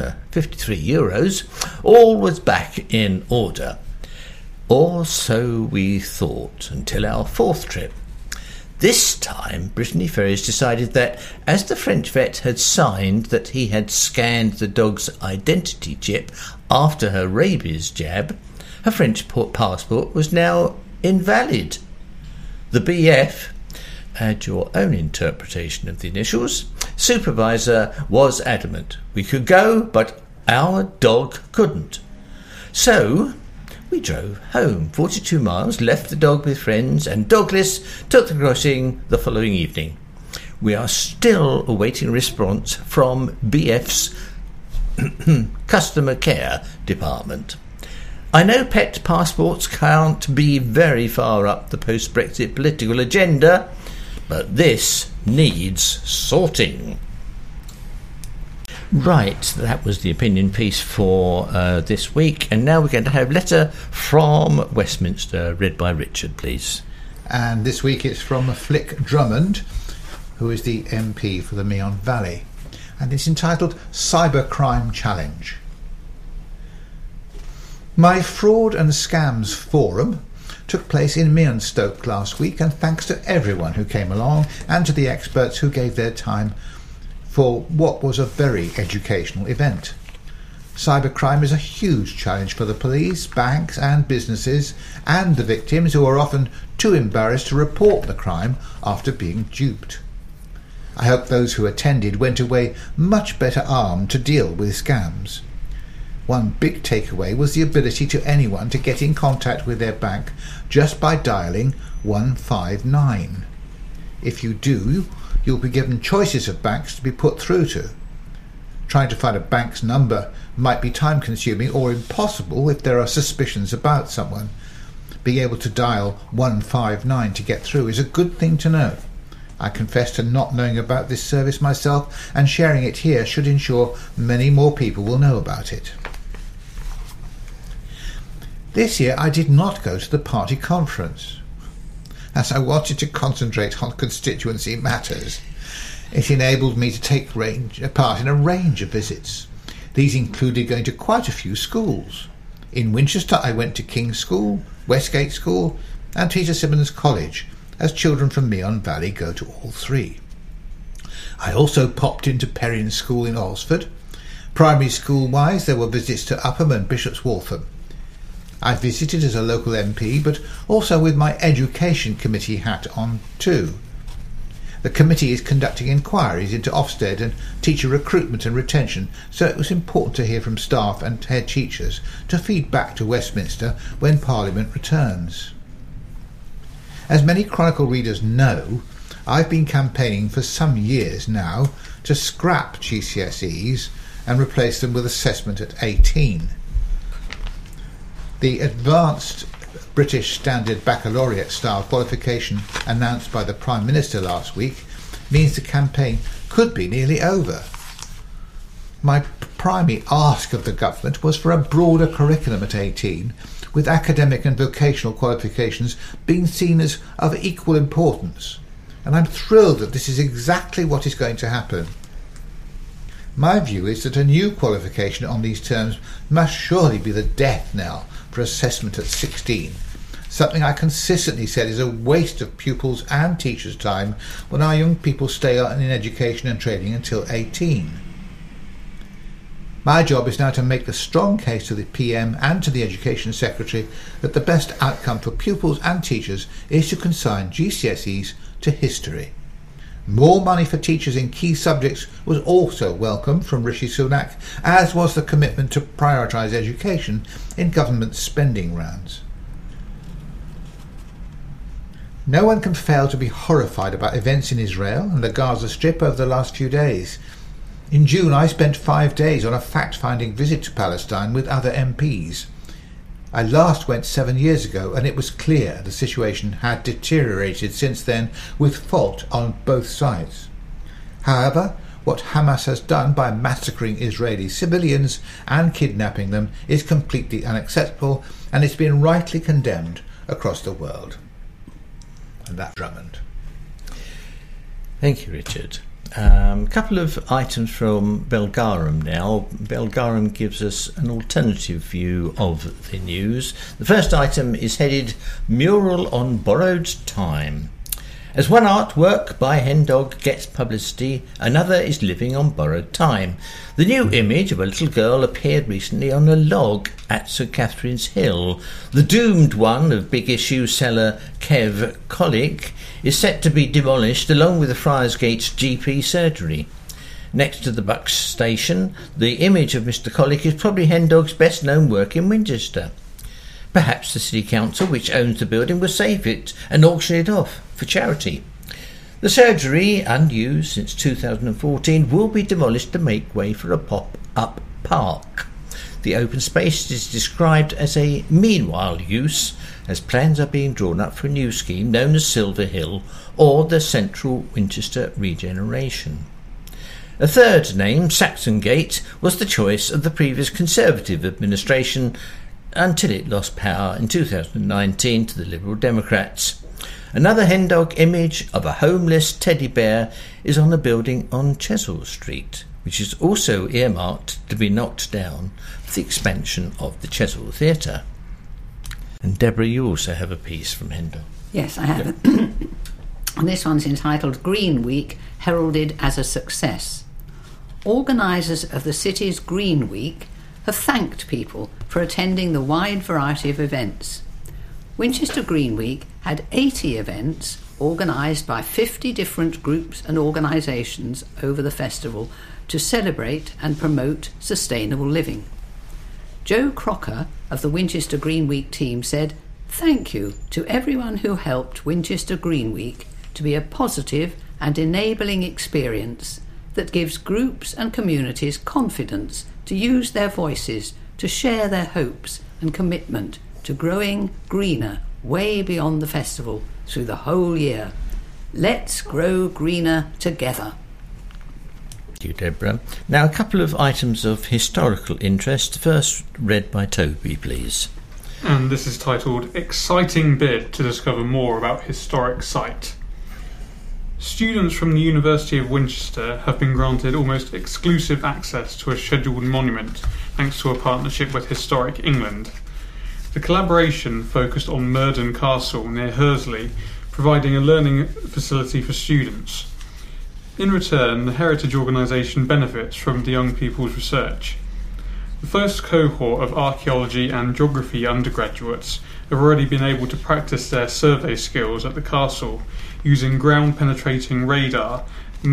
A: €53, all was back in order. Or so we thought, until our fourth trip. This time, Brittany Ferries decided that, as the French vet had signed that he had scanned the dog's identity chip after her rabies jab, her French passport was now invalid. The BF, add your own interpretation of the initials, supervisor was adamant. We could go, but our dog couldn't. So we drove home 42 miles, left the dog with friends, and dogless took the crossing the following evening. We are still awaiting response from BF's customer care department. I know pet passports can't be very far up the post-Brexit political agenda, but this needs sorting. Right, that was the opinion piece for this week, and now we're going to have a letter from Westminster, read by Richard, please.
C: And this week it's from Flick Drummond, who is the MP for the Meon Valley, and it's entitled Cybercrime Challenge. My Fraud and Scams Forum took place in Meonstoke last week, and thanks to everyone who came along and to the experts who gave their time for what was a very educational event. Cybercrime is a huge challenge for the police, banks and businesses, and the victims, who are often too embarrassed to report the crime after being duped. I hope those who attended went away much better armed to deal with scams. One big takeaway was the ability to anyone to get in contact with their bank just by dialing 159. If you do, you'll be given choices of banks to be put through to. Trying to find a bank's number might be time-consuming or impossible if there are suspicions about someone. Being able to dial 159 to get through is a good thing to know. I confess to not knowing about this service myself, and sharing it here should ensure many more people will know about it. This year I did not go to the party conference, as I wanted to concentrate on constituency matters. It enabled me to take part in a range of visits. These included going to quite a few schools. In Winchester I went to King's School, Westgate School and Peter Simmons College, as children from Meon Valley go to all three. I also popped into Perrine School in Alresford. Primary school-wise, there were visits to Upham and Bishop's Waltham. I visited as a local MP, but also with my Education Committee hat on too. The committee is conducting inquiries into Ofsted and teacher recruitment and retention, so it was important to hear from staff and head teachers to feed back to Westminster when Parliament returns. As many Chronicle readers know, I've been campaigning for some years now to scrap GCSEs and replace them with assessment at 18. The Advanced British Standard Baccalaureate style qualification announced by the Prime Minister last week means the campaign could be nearly over. My primary ask of the government was for a broader curriculum at 18, with academic and vocational qualifications being seen as of equal importance, and I'm thrilled that this is exactly what is going to happen. My view is that a new qualification on these terms must surely be the death knell for assessment at 16, something I consistently said is a waste of pupils' and teachers' time when our young people stay on in education and training until 18. My job is now to make the strong case to the PM and to the Education Secretary that the best outcome for pupils and teachers is to consign GCSEs to history. More money for teachers in key subjects was also welcome from Rishi Sunak, as was the commitment to prioritise education in government spending rounds. No one can fail to be horrified about events in Israel and the Gaza Strip over the last few days. In June, I spent 5 days on a fact-finding visit to Palestine with other MPs. I last went 7 years ago, and it was clear the situation had deteriorated since then, with fault on both sides. However, what Hamas has done by massacring Israeli civilians and kidnapping them is completely unacceptable, and it's been rightly condemned across the world. And that's Drummond.
A: Thank you, Richard. A couple of items from Belgarum now. Belgarum gives us an alternative view of the news. The first item is headed Mural on Borrowed Time. As one artwork by Hendog gets publicity, another is living on borrowed time. The new image of a little girl appeared recently on a log at St Catherine's Hill. The doomed one of big issue seller Kev Collick is set to be demolished along with the Friarsgate GP surgery. Next to the Bucks station, the image of Mr Collick is probably Hendog's best known work in Winchester. Perhaps the City Council, which owns the building, will save it and auction it off for charity. The surgery, unused since 2014, will be demolished to make way for a pop-up park. The open space is described as a meanwhile use, as plans are being drawn up for a new scheme known as Silver Hill or the Central Winchester Regeneration. A third name, Saxon Gate, was the choice of the previous Conservative administration until it lost power in 2019 to the Liberal Democrats. Another Hendog image of a homeless teddy bear is on a building on Chesil Street. which is also earmarked to be knocked down for the expansion of the Chesil Theatre. And Deborah, you also have a piece from Hendon.
B: Yes, I have. And this one's entitled Green Week Heralded as a Success. Organisers of the city's Green Week have thanked people for attending the wide variety of events. Winchester Green Week had 80 events organised by 50 different groups and organisations over the festival to celebrate and promote sustainable living. Joe Crocker of the Winchester Green Week team said, "Thank you to everyone who helped Winchester Green Week to be a positive and enabling experience that gives groups and communities confidence to use their voices to share their hopes and commitment to growing greener way beyond the festival through the whole year. Let's grow greener together."
A: Thank you, Deborah. Now, a couple of items of historical interest, first read by Toby, please.
D: And this is titled Exciting Bid to Discover More About Historic Site. Students from the University of Winchester have been granted almost exclusive access to a scheduled monument thanks to a partnership with Historic England. The collaboration focused on Murden Castle near Hursley, providing a learning facility for students. In return, the Heritage Organisation benefits from the young people's research. The first cohort of archaeology and geography undergraduates have already been able to practice their survey skills at the castle using ground-penetrating radar,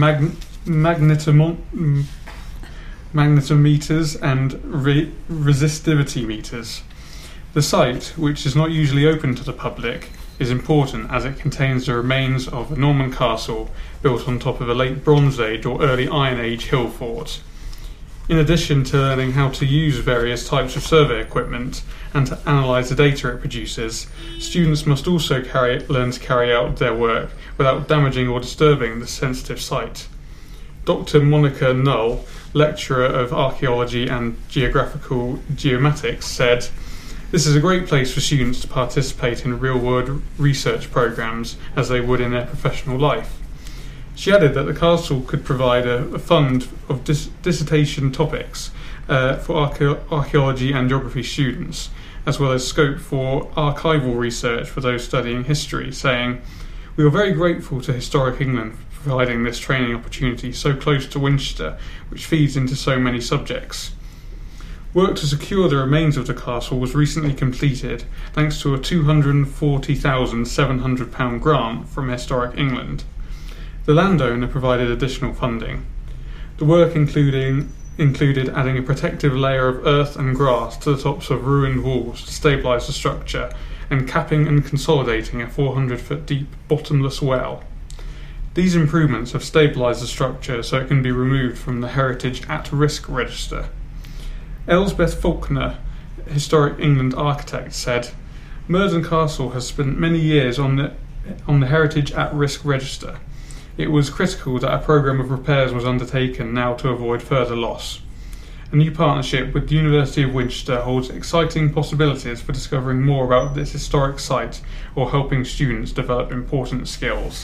D: magnetometers and resistivity meters. The site, which is not usually open to the public, is important as it contains the remains of a Norman castle built on top of a late Bronze Age or early Iron Age hill fort. In addition to learning how to use various types of survey equipment and to analyse the data it produces, students must also learn to carry out their work without damaging or disturbing the sensitive site. Dr. Monica Null, lecturer of archaeology and geographical geomatics, said, "This is a great place for students to participate in real-world research programmes as they would in their professional life." She added that the castle could provide a fund of dissertation topics for archaeology and geography students, as well as scope for archival research for those studying history, saying, "We are very grateful to Historic England for providing this training opportunity so close to Winchester, which feeds into so many subjects." Work to secure the remains of the castle was recently completed thanks to a £240,700 grant from Historic England. The landowner provided additional funding. The work included adding a protective layer of earth and grass to the tops of ruined walls to stabilise the structure and capping and consolidating a 400-foot deep bottomless well. These improvements have stabilised the structure so it can be removed from the Heritage at-Risk Register. Elsbeth Faulkner, Historic England architect, said, "Murden Castle has spent many years on the Heritage at-Risk Register. It was critical that a programme of repairs was undertaken now to avoid further loss. A new partnership with the University of Winchester holds exciting possibilities for discovering more about this historic site or helping students develop important skills."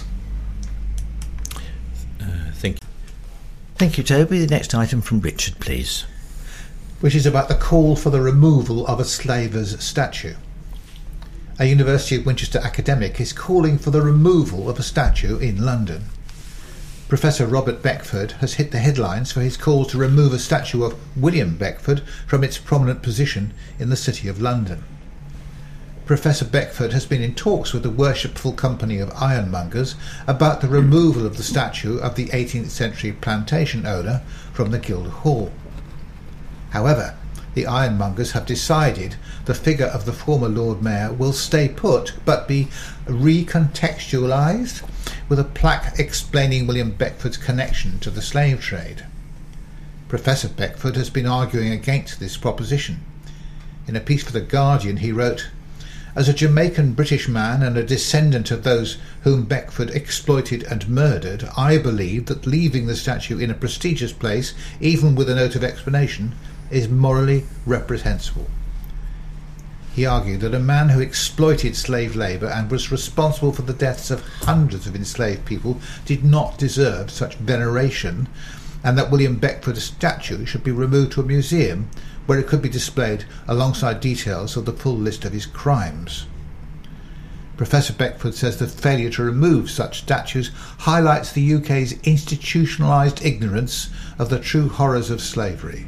A: Thank you, Toby. The next item from Richard, please.
C: Which is about the call for the removal of a slaver's statue. A University of Winchester academic is calling for the removal of a statue in London. Professor Robert Beckford has hit the headlines for his call to remove a statue of William Beckford from its prominent position in the City of London. Professor Beckford has been in talks with the Worshipful Company of Ironmongers about the removal of the statue of the 18th century plantation owner from the Guildhall. However, the ironmongers have decided the figure of the former Lord Mayor will stay put but be recontextualised with a plaque explaining William Beckford's connection to the slave trade. Professor Beckford has been arguing against this proposition. In a piece for The Guardian he wrote, "As a Jamaican British man and a descendant of those whom Beckford exploited and murdered, I believe that leaving the statue in a prestigious place, even with a note of explanation, is morally reprehensible." He argued that a man who exploited slave labour and was responsible for the deaths of hundreds of enslaved people did not deserve such veneration and that William Beckford's statue should be removed to a museum where it could be displayed alongside details of the full list of his crimes. Professor Beckford says the failure to remove such statues highlights the UK's institutionalised ignorance of the true horrors of slavery.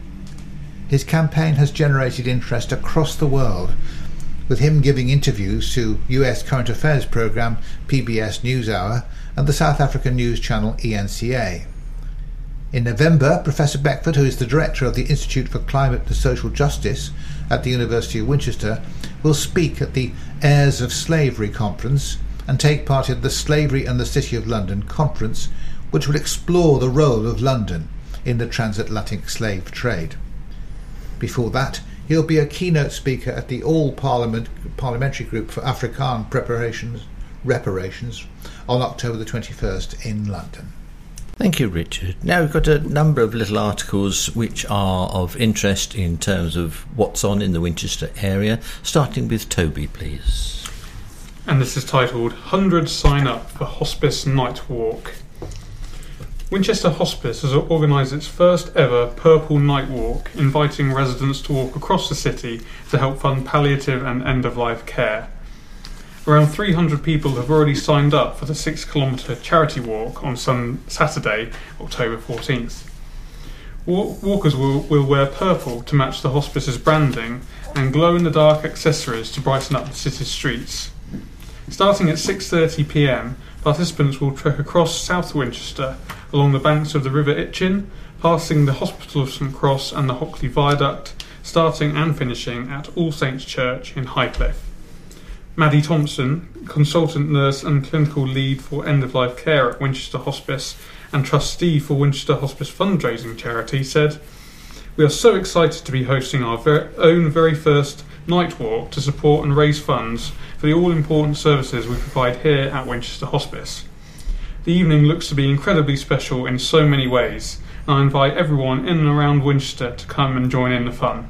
C: His campaign has generated interest across the world, with him giving interviews to US current affairs programme PBS NewsHour and the South African news channel ENCA. In November, Professor Beckford, who is the director of the Institute for Climate and Social Justice at the University of Winchester, will speak at the Heirs of Slavery conference and take part in the Slavery and the City of London conference, which will explore the role of London in the transatlantic slave trade. Before that, he'll be a keynote speaker at the All-Parliamentary Group for Afrikaan Reparations on October the 21st in London.
A: Thank you, Richard. Now we've got a number of little articles which are of interest in terms of what's on in the Winchester area, starting with Toby, please.
D: And this is titled 100 Sign Up for Hospice Night Walk. Winchester Hospice has organised its first ever Purple Night Walk, inviting residents to walk across the city to help fund palliative and end-of-life care. Around 300 people have already signed up for the 6-kilometre charity walk on Saturday, October 14th. Walkers will wear purple to match the hospice's branding and glow-in-the-dark accessories to brighten up the city's streets. Starting at 6:30 p.m, participants will trek across South Winchester along the banks of the River Itchen, passing the Hospital of St Cross and the Hockley Viaduct, starting and finishing at All Saints Church in Highcliffe. Maddie Thompson, consultant nurse and clinical lead for end-of-life care at Winchester Hospice and trustee for Winchester Hospice fundraising charity, said, "We are so excited to be hosting our own very first night walk to support and raise funds for the all-important services we provide here at Winchester Hospice. The evening looks to be incredibly special in so many ways, and I invite everyone in and around Winchester to come and join in the fun."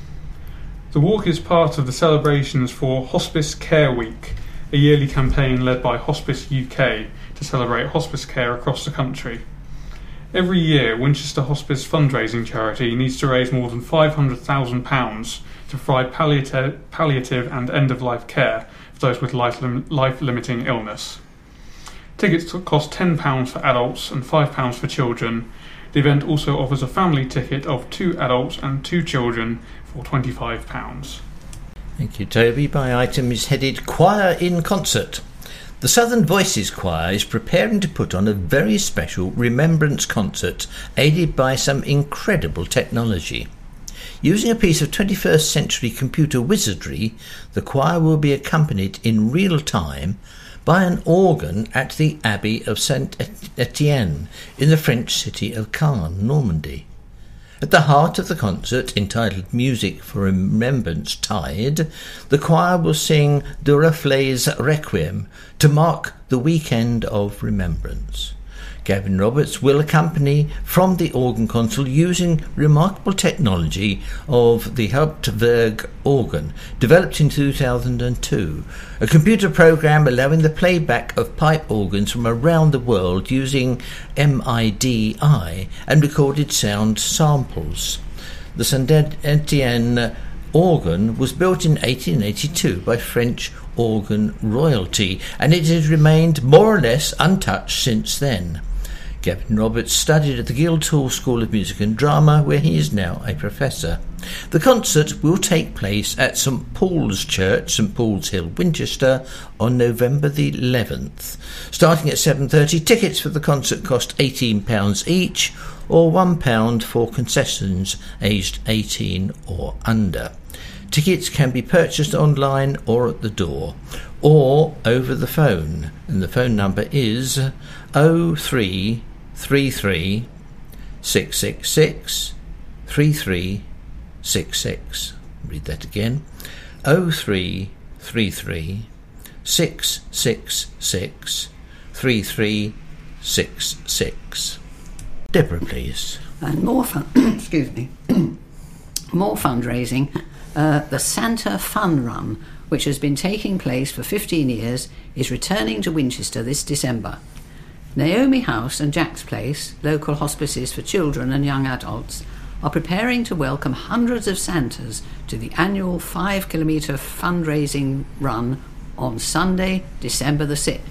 D: The walk is part of the celebrations for Hospice Care Week, a yearly campaign led by Hospice UK to celebrate hospice care across the country. Every year, Winchester Hospice fundraising charity needs to raise more than £500,000 to provide palliative and end-of-life care for those with life-limiting illness. Tickets cost £10 for adults and £5 for children. The event also offers a family ticket of 2 adults and 2 children for £25.
A: Thank you, Toby. My item is headed Choir in Concert. The Southern Voices Choir is preparing to put on a very special remembrance concert aided by some incredible technology. Using a piece of 21st century computer wizardry, the choir will be accompanied in real time by an organ at the Abbey of Saint Etienne in the French city of Caen, Normandy. At the heart of the concert, entitled Music for Remembrance Tide, the choir will sing Duruflé's Requiem to mark the weekend of remembrance. Gavin Roberts will accompany from the organ console using remarkable technology of the Hauptwerk organ, developed in 2002, a computer program allowing the playback of pipe organs from around the world using MIDI and recorded sound samples. The Saint Etienne organ was built in 1882 by French organ royalty, and it has remained more or less untouched since then. Gavin Roberts studied at the Guildhall School of Music and Drama, where he is now a professor. The concert will take place at St Paul's Church, St Paul's Hill, Winchester, on November the 11th. Starting at 7:30, tickets for the concert cost £18 each, or £1 for concessions aged 18 or under. Tickets can be purchased online or at the door, or over the phone, and the phone number is 0333 666 3366. Read that again. 0333 666 3366. Deborah, please.
B: And more more fundraising. The Santa Fun Run, which has been taking place for 15 years, is returning to Winchester this December. Naomi House and Jack's Place, local hospices for children and young adults, are preparing to welcome hundreds of Santas to the annual 5-kilometre fundraising run on Sunday, December the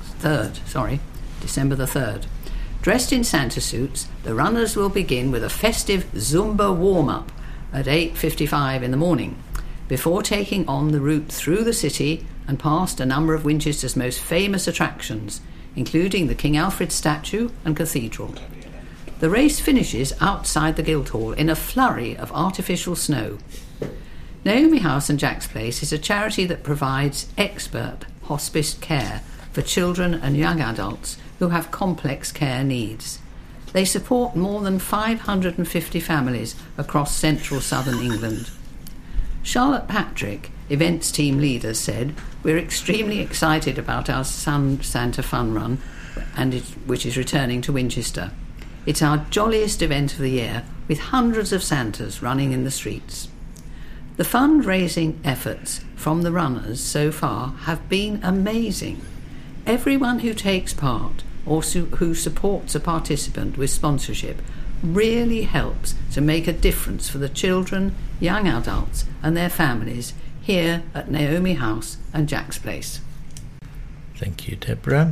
B: 3rd. Dressed in Santa suits, the runners will begin with a festive Zumba warm-up at 8:55 in the morning, before taking on the route through the city and past a number of Winchester's most famous attractions, including the King Alfred statue and cathedral. The race finishes outside the Guildhall in a flurry of artificial snow. Naomi House and Jack's Place is a charity that provides expert hospice care for children and young adults who have complex care needs. They support more than 550 families across central southern England. Charlotte Patrick, events team leader, said, "We're extremely excited about our Santa Fun Run, which is returning to Winchester. It's our jolliest event of the year, with hundreds of Santas running in the streets." The fundraising efforts from the runners so far have been amazing. Everyone who takes part or who supports a participant with sponsorship really helps to make a difference for the children, young adults and their families here at Naomi House and Jack's Place.
A: Thank you, Deborah.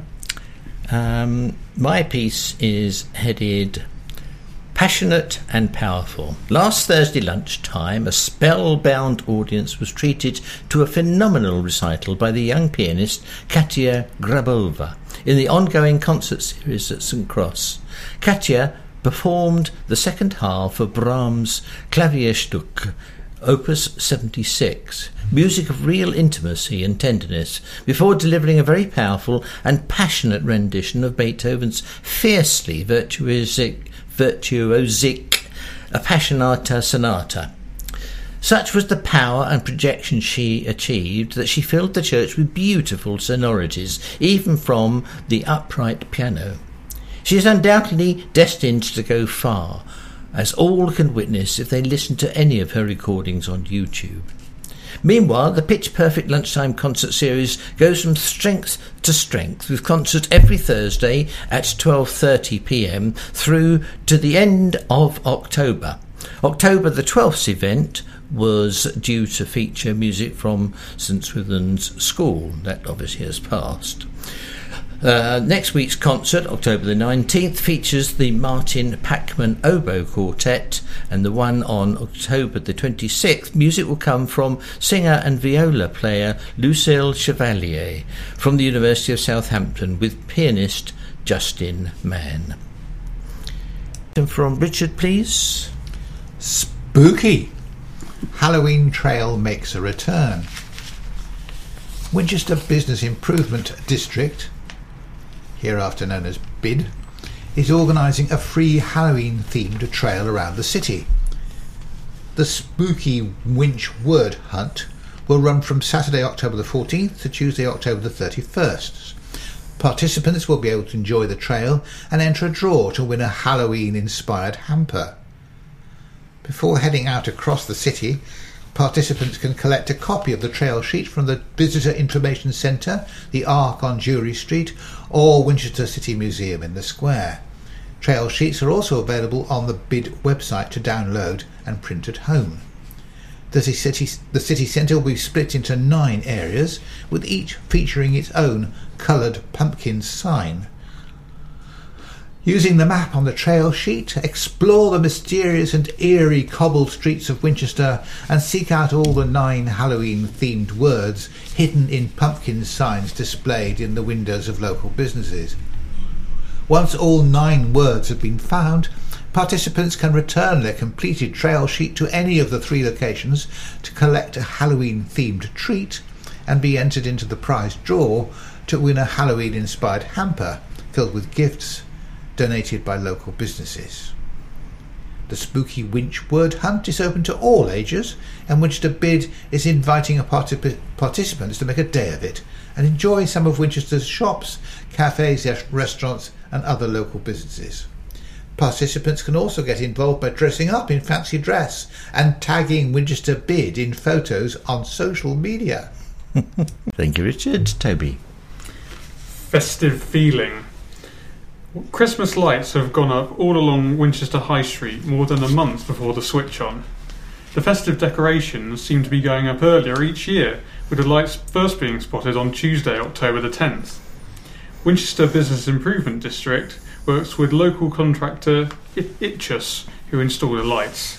A: My piece is headed Passionate and Powerful. Last Thursday lunchtime, a spellbound audience was treated to a phenomenal recital by the young pianist Katya Grabova in the ongoing concert series at St. Cross. Katya performed the second half of Brahms' Klavierstück, Opus 76, music of real intimacy and tenderness, before delivering a very powerful and passionate rendition of Beethoven's fiercely virtuosic Appassionata Sonata. Such was the power and projection she achieved that she filled the church with beautiful sonorities, even from the upright piano. She is undoubtedly destined to go far, as all can witness if they listen to any of her recordings on YouTube. Meanwhile, the Pitch Perfect Lunchtime concert series goes from strength to strength, with concerts every Thursday at 12:30 p.m. through to the end of October. October the 12th event was due to feature music from St Swithin's School. That obviously has passed. Next week's concert, October the 19th, features the Martin Packman Oboe Quartet, and the one on October the 26th, music will come from singer and viola player Lucille Chevalier from the University of Southampton with pianist Justin Mann. And from Richard, please.
C: Spooky! Halloween Trail makes a return. Winchester Business Improvement District, hereafter known as BID, is organising a free Halloween-themed trail around the city. The Spooky Winch Word Hunt will run from Saturday, October the 14th to Tuesday, October the 31st. Participants will be able to enjoy the trail and enter a draw to win a Halloween-inspired hamper. Before heading out across the city, participants can collect a copy of the trail sheet from the Visitor Information Centre, the Ark on Jewry Street, or Winchester City Museum in the Square. Trail sheets are also available on the BID website to download and print at home. The city centre will be split into 9 areas, with each featuring its own coloured pumpkin sign. Using the map on the trail sheet, explore the mysterious and eerie cobbled streets of Winchester and seek out all the 9 Halloween-themed words hidden in pumpkin signs displayed in the windows of local businesses. Once all 9 words have been found, participants can return their completed trail sheet to any of the 3 locations to collect a Halloween-themed treat and be entered into the prize draw to win a Halloween-inspired hamper filled with gifts donated by local businesses. The Spooky Winch Word Hunt is open to all ages, and Winchester BID is inviting participants to make a day of it and enjoy some of Winchester's shops, cafes, restaurants and other local businesses. Participants can also get involved by dressing up in fancy dress and tagging Winchester BID in photos on social media.
A: Thank you, Richard. Toby.
D: Festive feeling. Christmas lights have gone up all along Winchester High Street more than a month before the switch on. The festive decorations seem to be going up earlier each year, with the lights first being spotted on Tuesday, October the 10th. Winchester Business Improvement District works with local contractor Itchus, who install the lights.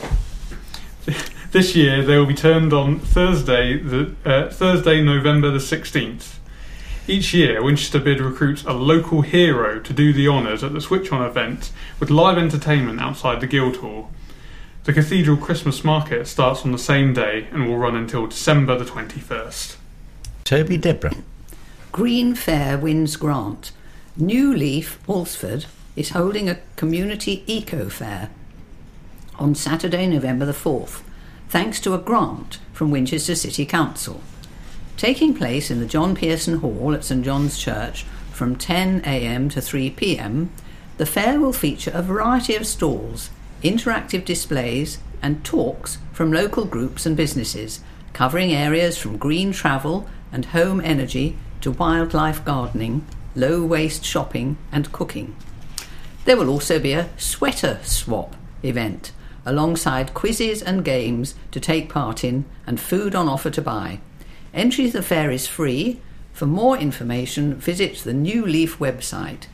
D: This year they will be turned on Thursday, November the 16th. Each year, Winchester Bid recruits a local hero to do the honours at the switch-on event with live entertainment outside the Guildhall. The Cathedral Christmas Market starts on the same day and will run until December the 21st.
A: Toby, Deborah.
B: Green Fair wins grant. New Leaf, Alresford, is holding a community eco-fair on Saturday, November the 4th, thanks to a grant from Winchester City Council. Taking place in the John Pearson Hall at St John's Church from 10 a.m. to 3 p.m, the fair will feature a variety of stalls, interactive displays and talks from local groups and businesses, covering areas from green travel and home energy to wildlife gardening, low-waste shopping and cooking. There will also be a sweater swap event, alongside quizzes and games to take part in and food on offer to buy. Entry to the fair is free. For more information, visit the New Leaf website,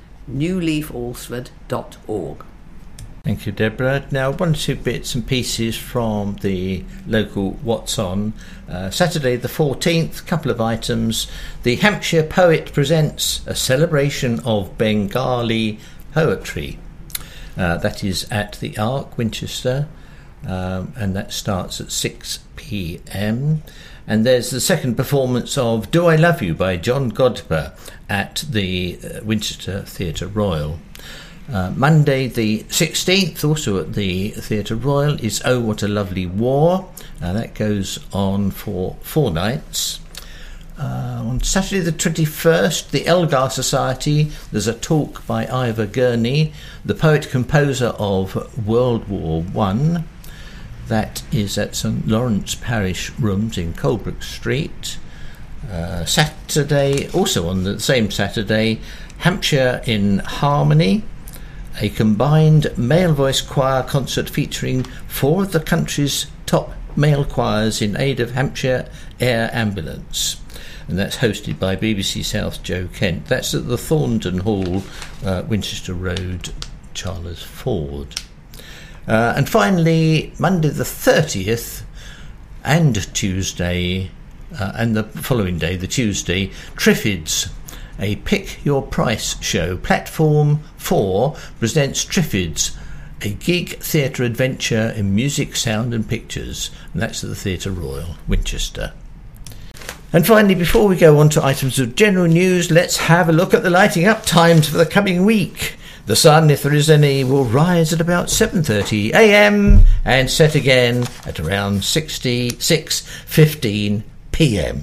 B: newleafalresford.org.
A: Thank you, Deborah. Now, one or two bits and pieces from the local What's On. Saturday the 14th, couple of items. The Hampshire Poet presents a celebration of Bengali poetry. That is at the Ark, Winchester, and that starts at 6 p.m. And there's the second performance of Do I Love You by John Godber at the Winchester Theatre Royal. Monday the 16th, also at the Theatre Royal, is Oh What a Lovely War. That goes on for 4 nights. On Saturday the 21st, the Elgar Society, there's a talk by Ivor Gurney, the poet-composer of World War I. That is at St Lawrence Parish Rooms in Colebrook Street. Saturday, also on the same Saturday, Hampshire in Harmony, a combined male voice choir concert featuring 4 of the country's top male choirs in aid of Hampshire Air Ambulance. And that's hosted by BBC South Joe Kent. That's at the Thornton Hall, Winchester Road, Charlesford. And finally, Monday the 30th and Tuesday, and the following day, the Tuesday, Triffids, a Pick Your Price show. Platform 4 presents Triffids, a gig theatre adventure in music, sound and pictures. And that's at the Theatre Royal, Winchester. And finally, before we go on to items of general news, let's have a look at the lighting up times for the coming week. The sun, if there is any, will rise at about 7:30 a.m. and set again at around 6:15 p.m.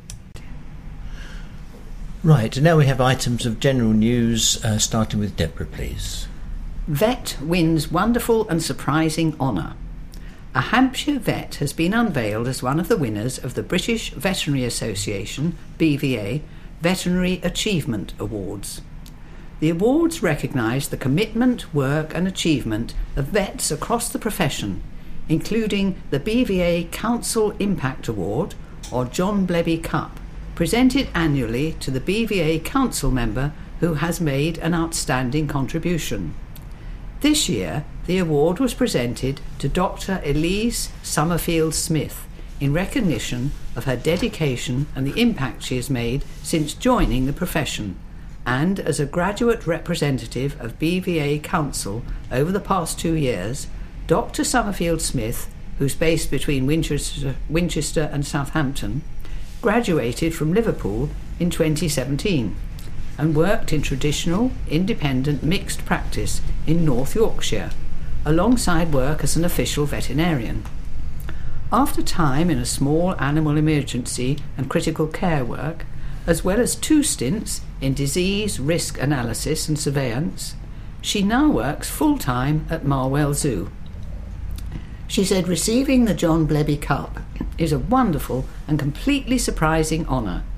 A: Right, and now we have items of general news, starting with Deborah, please.
B: Vet wins wonderful and surprising honour. A Hampshire vet has been unveiled as one of the winners of the British Veterinary Association, BVA, Veterinary Achievement Awards. The awards recognise the commitment, work and achievement of vets across the profession, including the BVA Council Impact Award, or John Bleby Cup, presented annually to the BVA Council member who has made an outstanding contribution. This year, the award was presented to Dr. Elise Summerfield-Smith in recognition of her dedication and the impact she has made since joining the profession, and as a graduate representative of BVA Council over the past 2 years, Dr. Summerfield-Smith, who's based between Winchester and Southampton, graduated from Liverpool in 2017 and worked in traditional, independent mixed practice in North Yorkshire, alongside work as an official veterinarian. After time in a small animal emergency and critical care work, as well as 2 stints in disease risk analysis and surveillance, she now works full-time at Marwell Zoo. She said receiving the John Bleby Cup is a wonderful and completely surprising honour.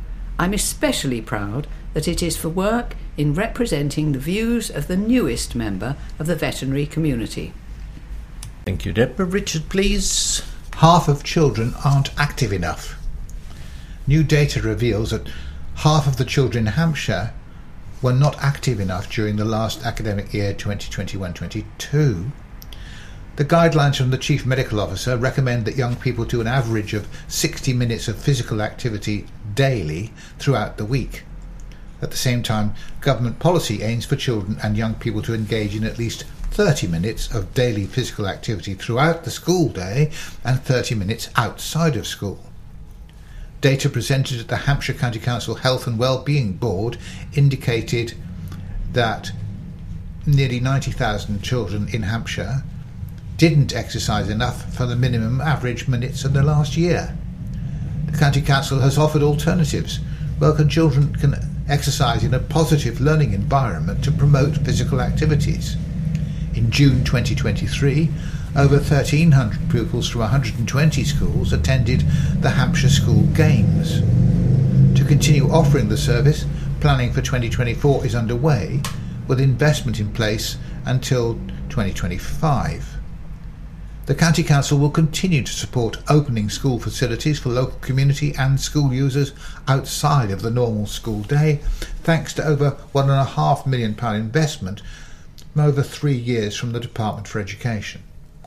B: I'm especially proud that it is for work in representing the views of the newest member of the veterinary community.
A: Thank you, Deborah. Richard, please.
C: Half of children aren't active enough. New data reveals that half of the children in Hampshire were not active enough during the last academic year 2021-22. The guidelines from the Chief Medical Officer recommend that young people do an average of 60 minutes of physical activity daily throughout the week. At the same time, government policy aims for children and young people to engage in at least 30 minutes of daily physical activity throughout the school day and 30 minutes outside of school. Data presented at the Hampshire County Council Health and Wellbeing Board indicated that nearly 90,000 children in Hampshire didn't exercise enough for the minimum average minutes in the last year. The County Council has offered alternatives where children can exercise in a positive learning environment to promote physical activities. In June 2023, over 1,300 pupils from 120 schools attended the Hampshire School Games. To continue offering the service, planning for 2024 is underway, with investment in place until 2025. The County Council will continue to support opening school facilities for local community and school users outside of the normal school day, thanks to over £1.5 million investment over 3 years from the Department for Education.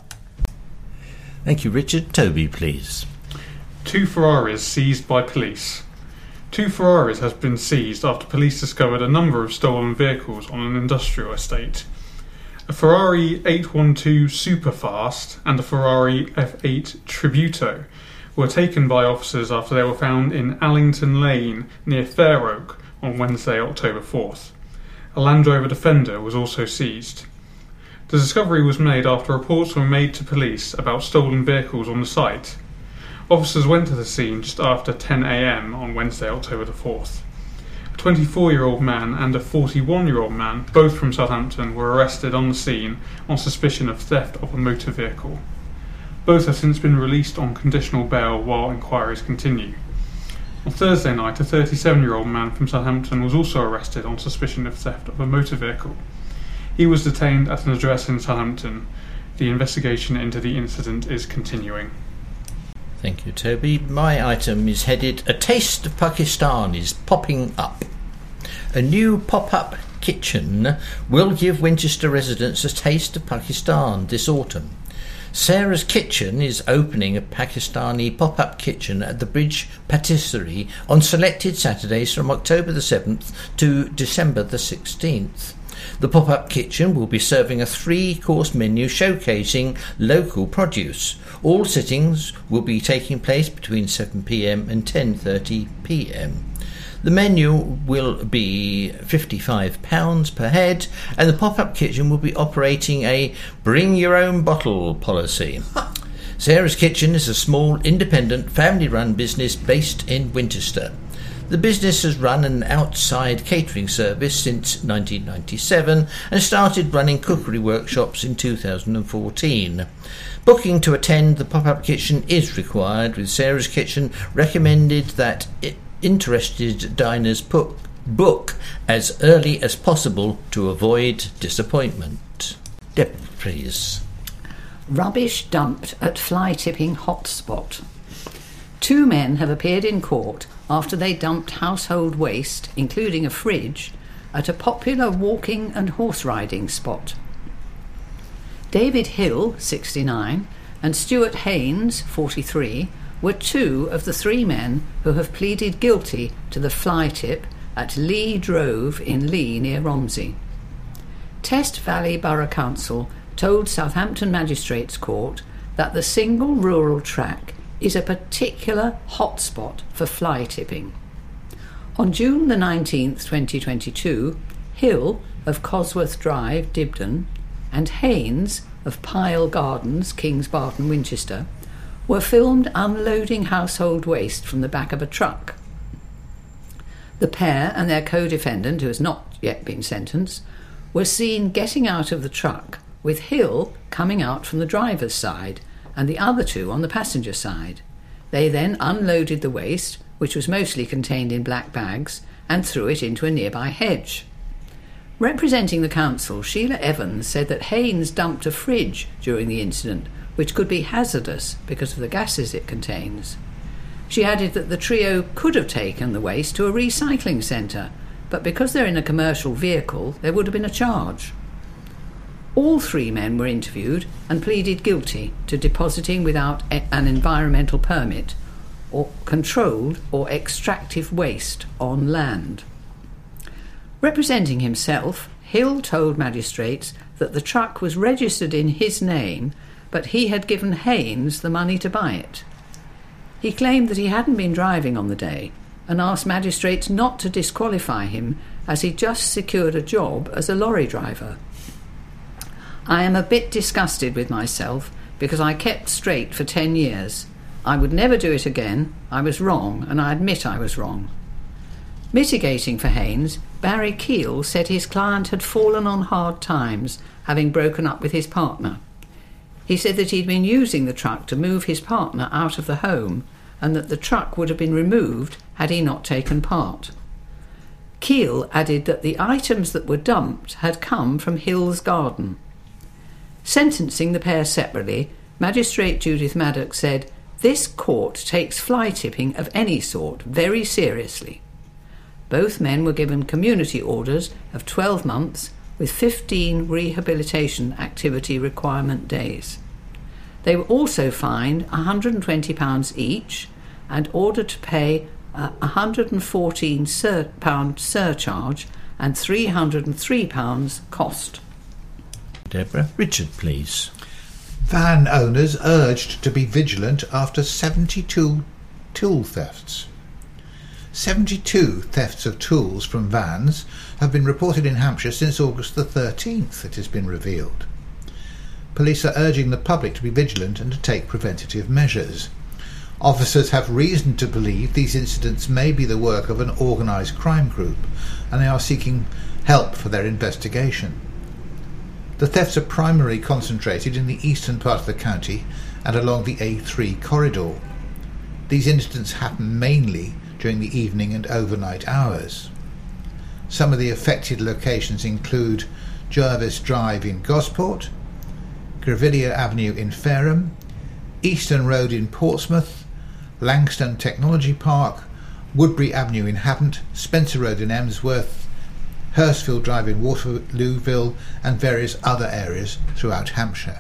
A: Thank you, Richard. Toby, please.
D: 2 Ferraris seized by police. 2 Ferraris has been seized after police discovered a number of stolen vehicles on an industrial estate. A Ferrari 812 Superfast and a Ferrari F8 Tributo were taken by officers after they were found in Allington Lane near Fair Oak on Wednesday, October 4th. A Land Rover Defender was also seized. The discovery was made after reports were made to police about stolen vehicles on the site. Officers went to the scene just after 10 a.m. on Wednesday, October the 4th. A 24-year-old man and a 41-year-old man, both from Southampton, were arrested on the scene on suspicion of theft of a motor vehicle. Both have since been released on conditional bail while inquiries continue. On Thursday night, a 37-year-old man from Southampton was also arrested on suspicion of theft of a motor vehicle. He was detained at an address in Southampton. The investigation into the incident is continuing.
A: Thank you, Toby. My item is headed, A Taste of Pakistan is popping up. A new pop-up kitchen will give Winchester residents a taste of Pakistan this autumn. Sarah's Kitchen is opening a Pakistani pop-up kitchen at the Bridge Patisserie on selected Saturdays from October the 7th to December the 16th. The pop-up kitchen will be serving a 3-course menu showcasing local produce. All sittings will be taking place between 7 p.m. and 10:30 p.m. The menu will be £55 per head, and the pop-up kitchen will be operating a bring-your-own-bottle policy. Sarah's Kitchen is a small, independent, family-run business based in Winchester. The business has run an outside catering service since 1997 and started running cookery workshops in 2014. Booking to attend the pop-up kitchen is required, with Sarah's Kitchen recommended that interested diners book as early as possible to avoid disappointment. Deb, please.
B: Rubbish dumped at fly-tipping hotspot. 2 men have appeared in court after they dumped household waste, including a fridge, at a popular walking and horse riding spot. David Hill, 69, and Stuart Haynes, 43, were 2 of the 3 men who have pleaded guilty to the fly tip at Lee Drove in Lee near Romsey. Test Valley Borough Council told Southampton Magistrates Court that the single rural track is a particular hotspot for fly tipping. On June the 19th, 2022, Hill of Cosworth Drive, Dibden, and Haynes of Pyle Gardens, Kings Barton, Winchester, were filmed unloading household waste from the back of a truck. The pair and their co-defendant, who has not yet been sentenced, were seen getting out of the truck, with Hill coming out from the driver's side and the other 2 on the passenger side. They then unloaded the waste, which was mostly contained in black bags, and threw it into a nearby hedge. Representing the council, Sheila Evans said that Haynes dumped a fridge during the incident, which could be hazardous because of the gases it contains. She added that the trio could have taken the waste to a recycling centre, but because they're in a commercial vehicle, there would have been a charge. All 3 men were interviewed and pleaded guilty to depositing without an environmental permit or controlled or extractive waste on land. Representing himself, Hill told magistrates that the truck was registered in his name, but he had given Haynes the money to buy it. He claimed that he hadn't been driving on the day and asked magistrates not to disqualify him as he just secured a job as a lorry driver. I am a bit disgusted with myself because I kept straight for 10 years. I would never do it again. I was wrong, and I admit I was wrong. Mitigating for Haynes, Barry Keel said his client had fallen on hard times, having broken up with his partner. He said that he'd been using the truck to move his partner out of the home, and that the truck would have been removed had he not taken part. Keel added that the items that were dumped had come from Hill's garden. Sentencing the pair separately, Magistrate Judith Maddox said, "This court takes fly tipping of any sort very seriously." Both men were given community orders of 12 months with 15 rehabilitation activity requirement days. They were also fined £120 each and ordered to pay a £114 surcharge and £303 cost.
A: Deborah. Richard, please.
C: Van owners urged to be vigilant after 72 tool thefts. 72 thefts of tools from vans have been reported in Hampshire since August the 13th, it has been revealed. Police are urging the public to be vigilant and to take preventative measures. Officers have reason to believe these incidents may be the work of an organised crime group, and they are seeking help for their investigation. The thefts are primarily concentrated in the eastern part of the county and along the A3 corridor. These incidents happen mainly during the evening and overnight hours. Some of the affected locations include Jervis Drive in Gosport, Grevillea Avenue in Fareham, Eastern Road in Portsmouth, Langstone Technology Park, Woodbury Avenue in Havant, Spencer Road in Emsworth, Hurstville Drive in Waterlooville, and various other areas throughout Hampshire.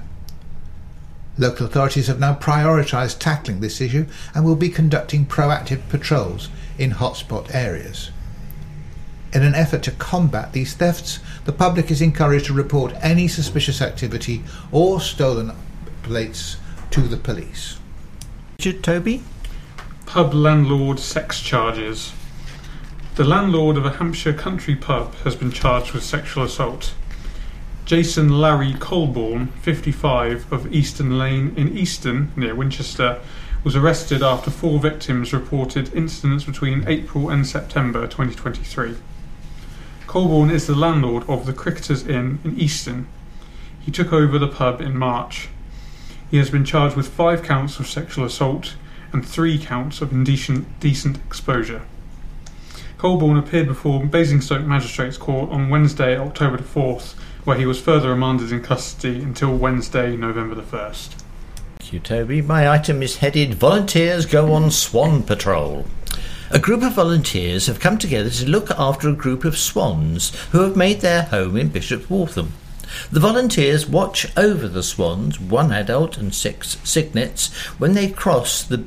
C: Local authorities have now prioritised tackling this issue and will be conducting proactive patrols in hotspot areas. In an effort to combat these thefts, the public is encouraged to report any suspicious activity or stolen plates to the police.
A: Richard, Toby.
D: Pub landlord sex charges. The landlord of a Hampshire country pub has been charged with sexual assault. Jason Larry Colborne, 55, of Easton Lane in Easton, near Winchester, was arrested after 4 victims reported incidents between April and September 2023. Colborne is the landlord of the Cricketers Inn in Easton. He took over the pub in March. He has been charged with 5 counts of sexual assault and 3 counts of indecent exposure. Colborne appeared before Basingstoke Magistrates Court on Wednesday, October the 4th, where he was further remanded in custody until Wednesday, November the 1st.
A: Thank you, Toby. My item is headed Volunteers Go on Swan Patrol. A group of volunteers have come together to look after a group of swans who have made their home in Bishop's Waltham. The volunteers watch over the swans, 1 adult and 6 cygnets, when they cross the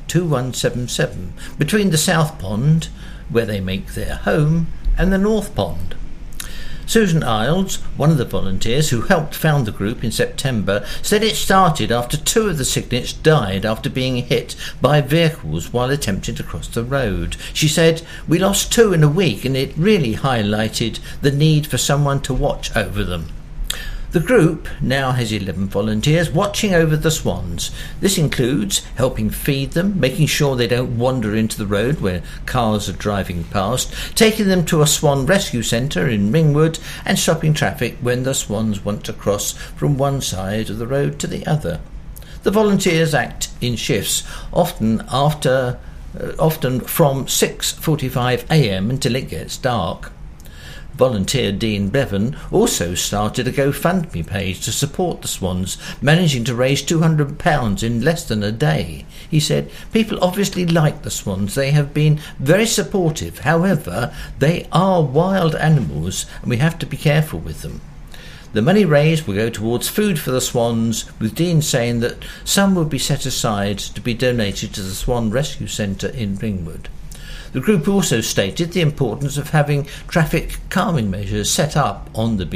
A: B2177 between the South Pond, where they make their home, and the North Pond. Susan Iles, one of the volunteers who helped found the group in September, said it started after 2 of the cygnets died after being hit by vehicles while attempting to cross the road. She said, "We lost 2 in a week, and it really highlighted the need for someone to watch over them." The group now has 11 volunteers watching over the swans. This includes helping feed them, making sure they don't wander into the road where cars are driving past, taking them to a swan rescue centre in Ringwood, and stopping traffic when the swans want to cross from one side of the road to the other. The volunteers act in shifts, often after often from 6:45 a.m. until it gets dark. Volunteer Dean Bevan also started a GoFundMe page to support the Swans, managing to raise £200 in less than a day. He said, "People obviously like the Swans. They have been very supportive. However, they are wild animals and we have to be careful with them." The money raised will go towards food for the swans, with Dean saying that some will be set aside to be donated to the Swan Rescue Centre in Ringwood. The group also stated the importance of having traffic calming measures set up on the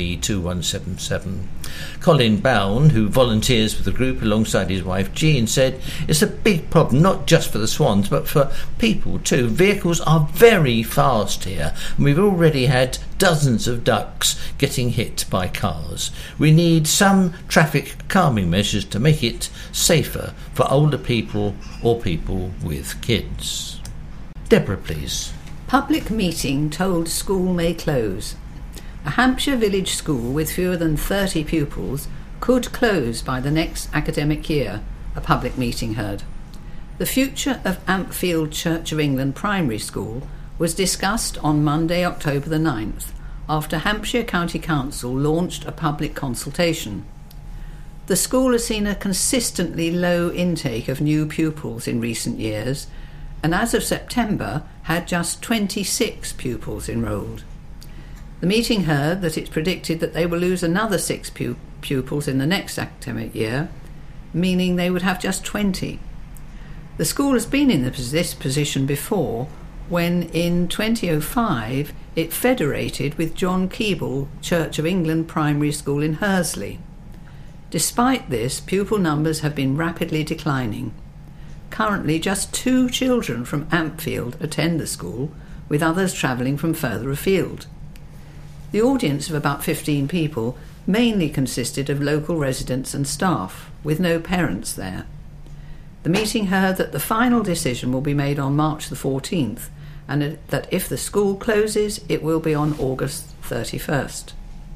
A: B2177. Colin Bowen, who volunteers with the group alongside his wife Jean, said it's a big problem not just for the swans but for people too. Vehicles are very fast here and we've already had dozens of ducks getting hit by cars. We need some traffic calming measures to make it safer for older people or people with kids. Deborah, please.
B: Public meeting told school may close. A Hampshire village school with fewer than 30 pupils could close by the next academic year, a public meeting heard. The future of Ampfield Church of England Primary School was discussed on Monday, October the 9th, after Hampshire County Council launched a public consultation. The school has seen a consistently low intake of new pupils in recent years, and as of September had just 26 pupils enrolled. The meeting heard that it's predicted that they will lose another 6 pupils in the next academic year, meaning they would have just 20. The school has been in this position before, when in 2005 it federated with John Keble Church of England Primary School in Hursley. Despite this, pupil numbers have been rapidly declining. Currently, just 2 children from Ampfield attend the school, with others travelling from further afield. The audience of about 15 people mainly consisted of local residents and staff, with no parents there. The meeting heard that the final decision will be made on March the 14th, and that if the school closes, it will be on August 31st.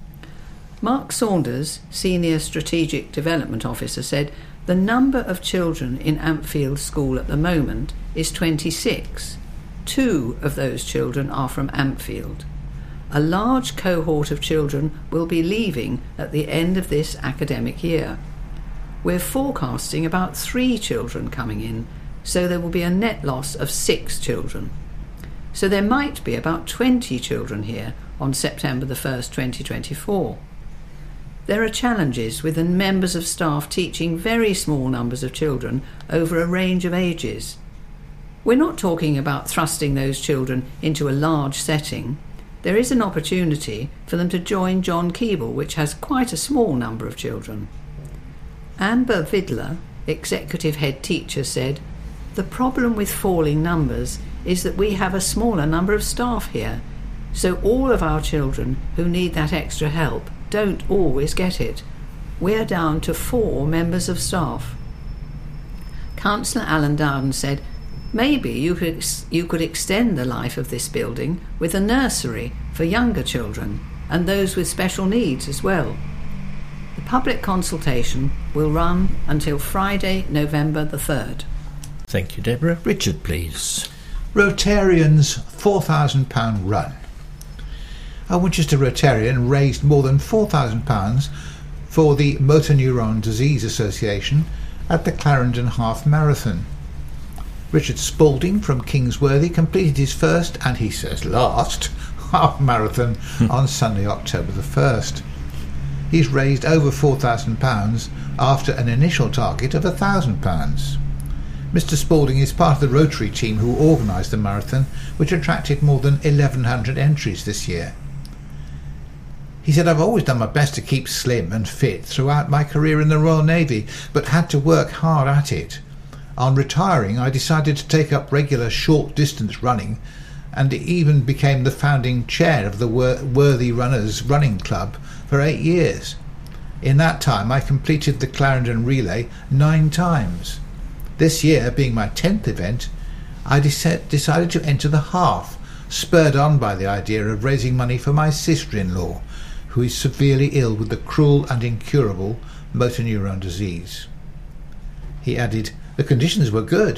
B: Mark Saunders, Senior Strategic Development Officer, said the number of children in Ampfield School at the moment is 26. 2 of those children are from Ampfield. A large cohort of children will be leaving at the end of this academic year. We're forecasting about 3 children coming in, so there will be a net loss of 6 children. So there might be about 20 children here on September the 1st, 2024. There are challenges with the members of staff teaching very small numbers of children over a range of ages. We're not talking about thrusting those children into a large setting. There is an opportunity for them to join John Keble, which has quite a small number of children. Amber Vidler, executive head teacher, said, "The problem with falling numbers is that we have a smaller number of staff here, so all of our children who need that extra help don't always get it. We're down to 4 members of staff." Councillor Alan Dowden said, "Maybe you could extend the life of this building with a nursery for younger children and those with special needs as well." The public consultation will run until Friday, November the 3rd.
A: Thank you, Deborah. Richard, please.
C: Rotarians' £4,000 run. A Winchester Rotarian raised more than £4,000 for the Motor Neuron Disease Association at the Clarendon Half Marathon. Richard Spalding from Kingsworthy completed his first, and he says last, half marathon on Sunday, October the 1st. He's raised over £4,000 after an initial target of £1,000. Mr. Spalding is part of the Rotary team who organised the marathon, which attracted more than 1,100 entries this year. He said, "I've always done my best to keep slim and fit throughout my career in the Royal Navy, but had to work hard at it. On retiring, I decided to take up regular short-distance running and even became the founding chair of the Worthy Runners Running Club for 8 years. In that time, I completed the Clarendon Relay 9 times. This year, being my 10th event, I decided to enter the half, spurred on by the idea of raising money for my sister-in-law, who is severely ill with the cruel and incurable motor neuron disease." He added, "The conditions were good.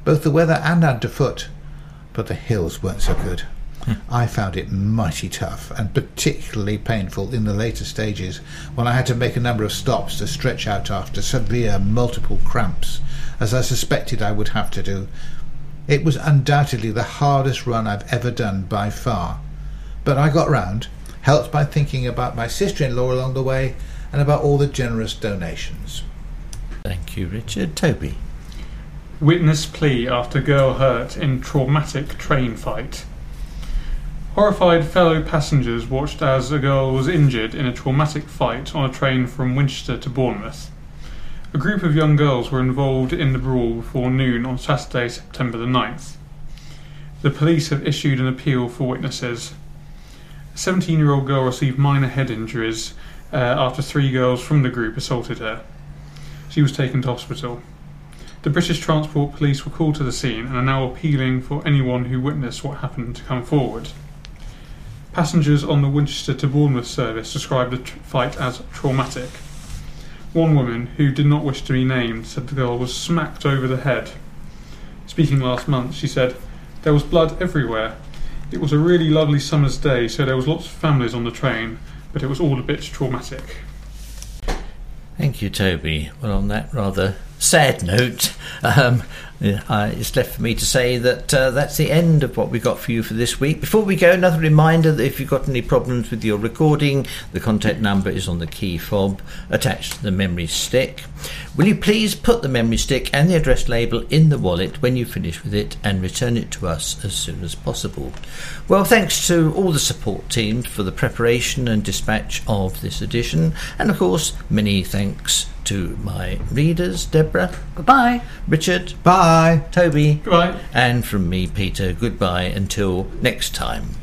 C: both the weather and underfoot, but the hills weren't so good. I found it mighty tough and particularly painful in the later stages when I had to make a number of stops to stretch out after severe multiple cramps, as I suspected I would have to do. It was undoubtedly the hardest run I've ever done by far, but I got round, helped by thinking about my sister-in-law along the way and about all the generous donations.
A: Thank you, Richard. Toby.
D: Witness plea after girl hurt in traumatic train fight. Horrified fellow passengers watched as a girl was injured in a traumatic fight on a train from Winchester to Bournemouth. A group of young girls were involved in the brawl before noon on Saturday, September the 9th. The police have issued an appeal for witnesses. A 17-year-old girl received minor head injuries after 3 girls from the group assaulted her. She was taken to hospital. The British Transport Police were called to the scene and are now appealing for anyone who witnessed what happened to come forward. Passengers on the Winchester to Bournemouth service described the fight as traumatic. One woman, who did not wish to be named, said the girl was smacked over the head. Speaking last month, she said, "There was blood everywhere. It was a really lovely summer's day, so there was lots of families on the train, but it was all a bit traumatic."
A: Thank you, Toby. Well, on that rather sad note, it's left for me to say that that's the end of what we've got for you for this week. Before we go, another reminder that if you've got any problems with your recording, the contact number is on the key fob attached to the memory stick. Will you please put the memory stick and the address label in the wallet when you finish with it and return it to us as soon as possible? Well, thanks to all the support teams for the preparation and dispatch of this edition, and of course many thanks to my readers. Deborah.
B: Goodbye.
A: Richard.
C: Bye.
A: Toby.
D: Goodbye.
A: And from me, Peter, goodbye until next time.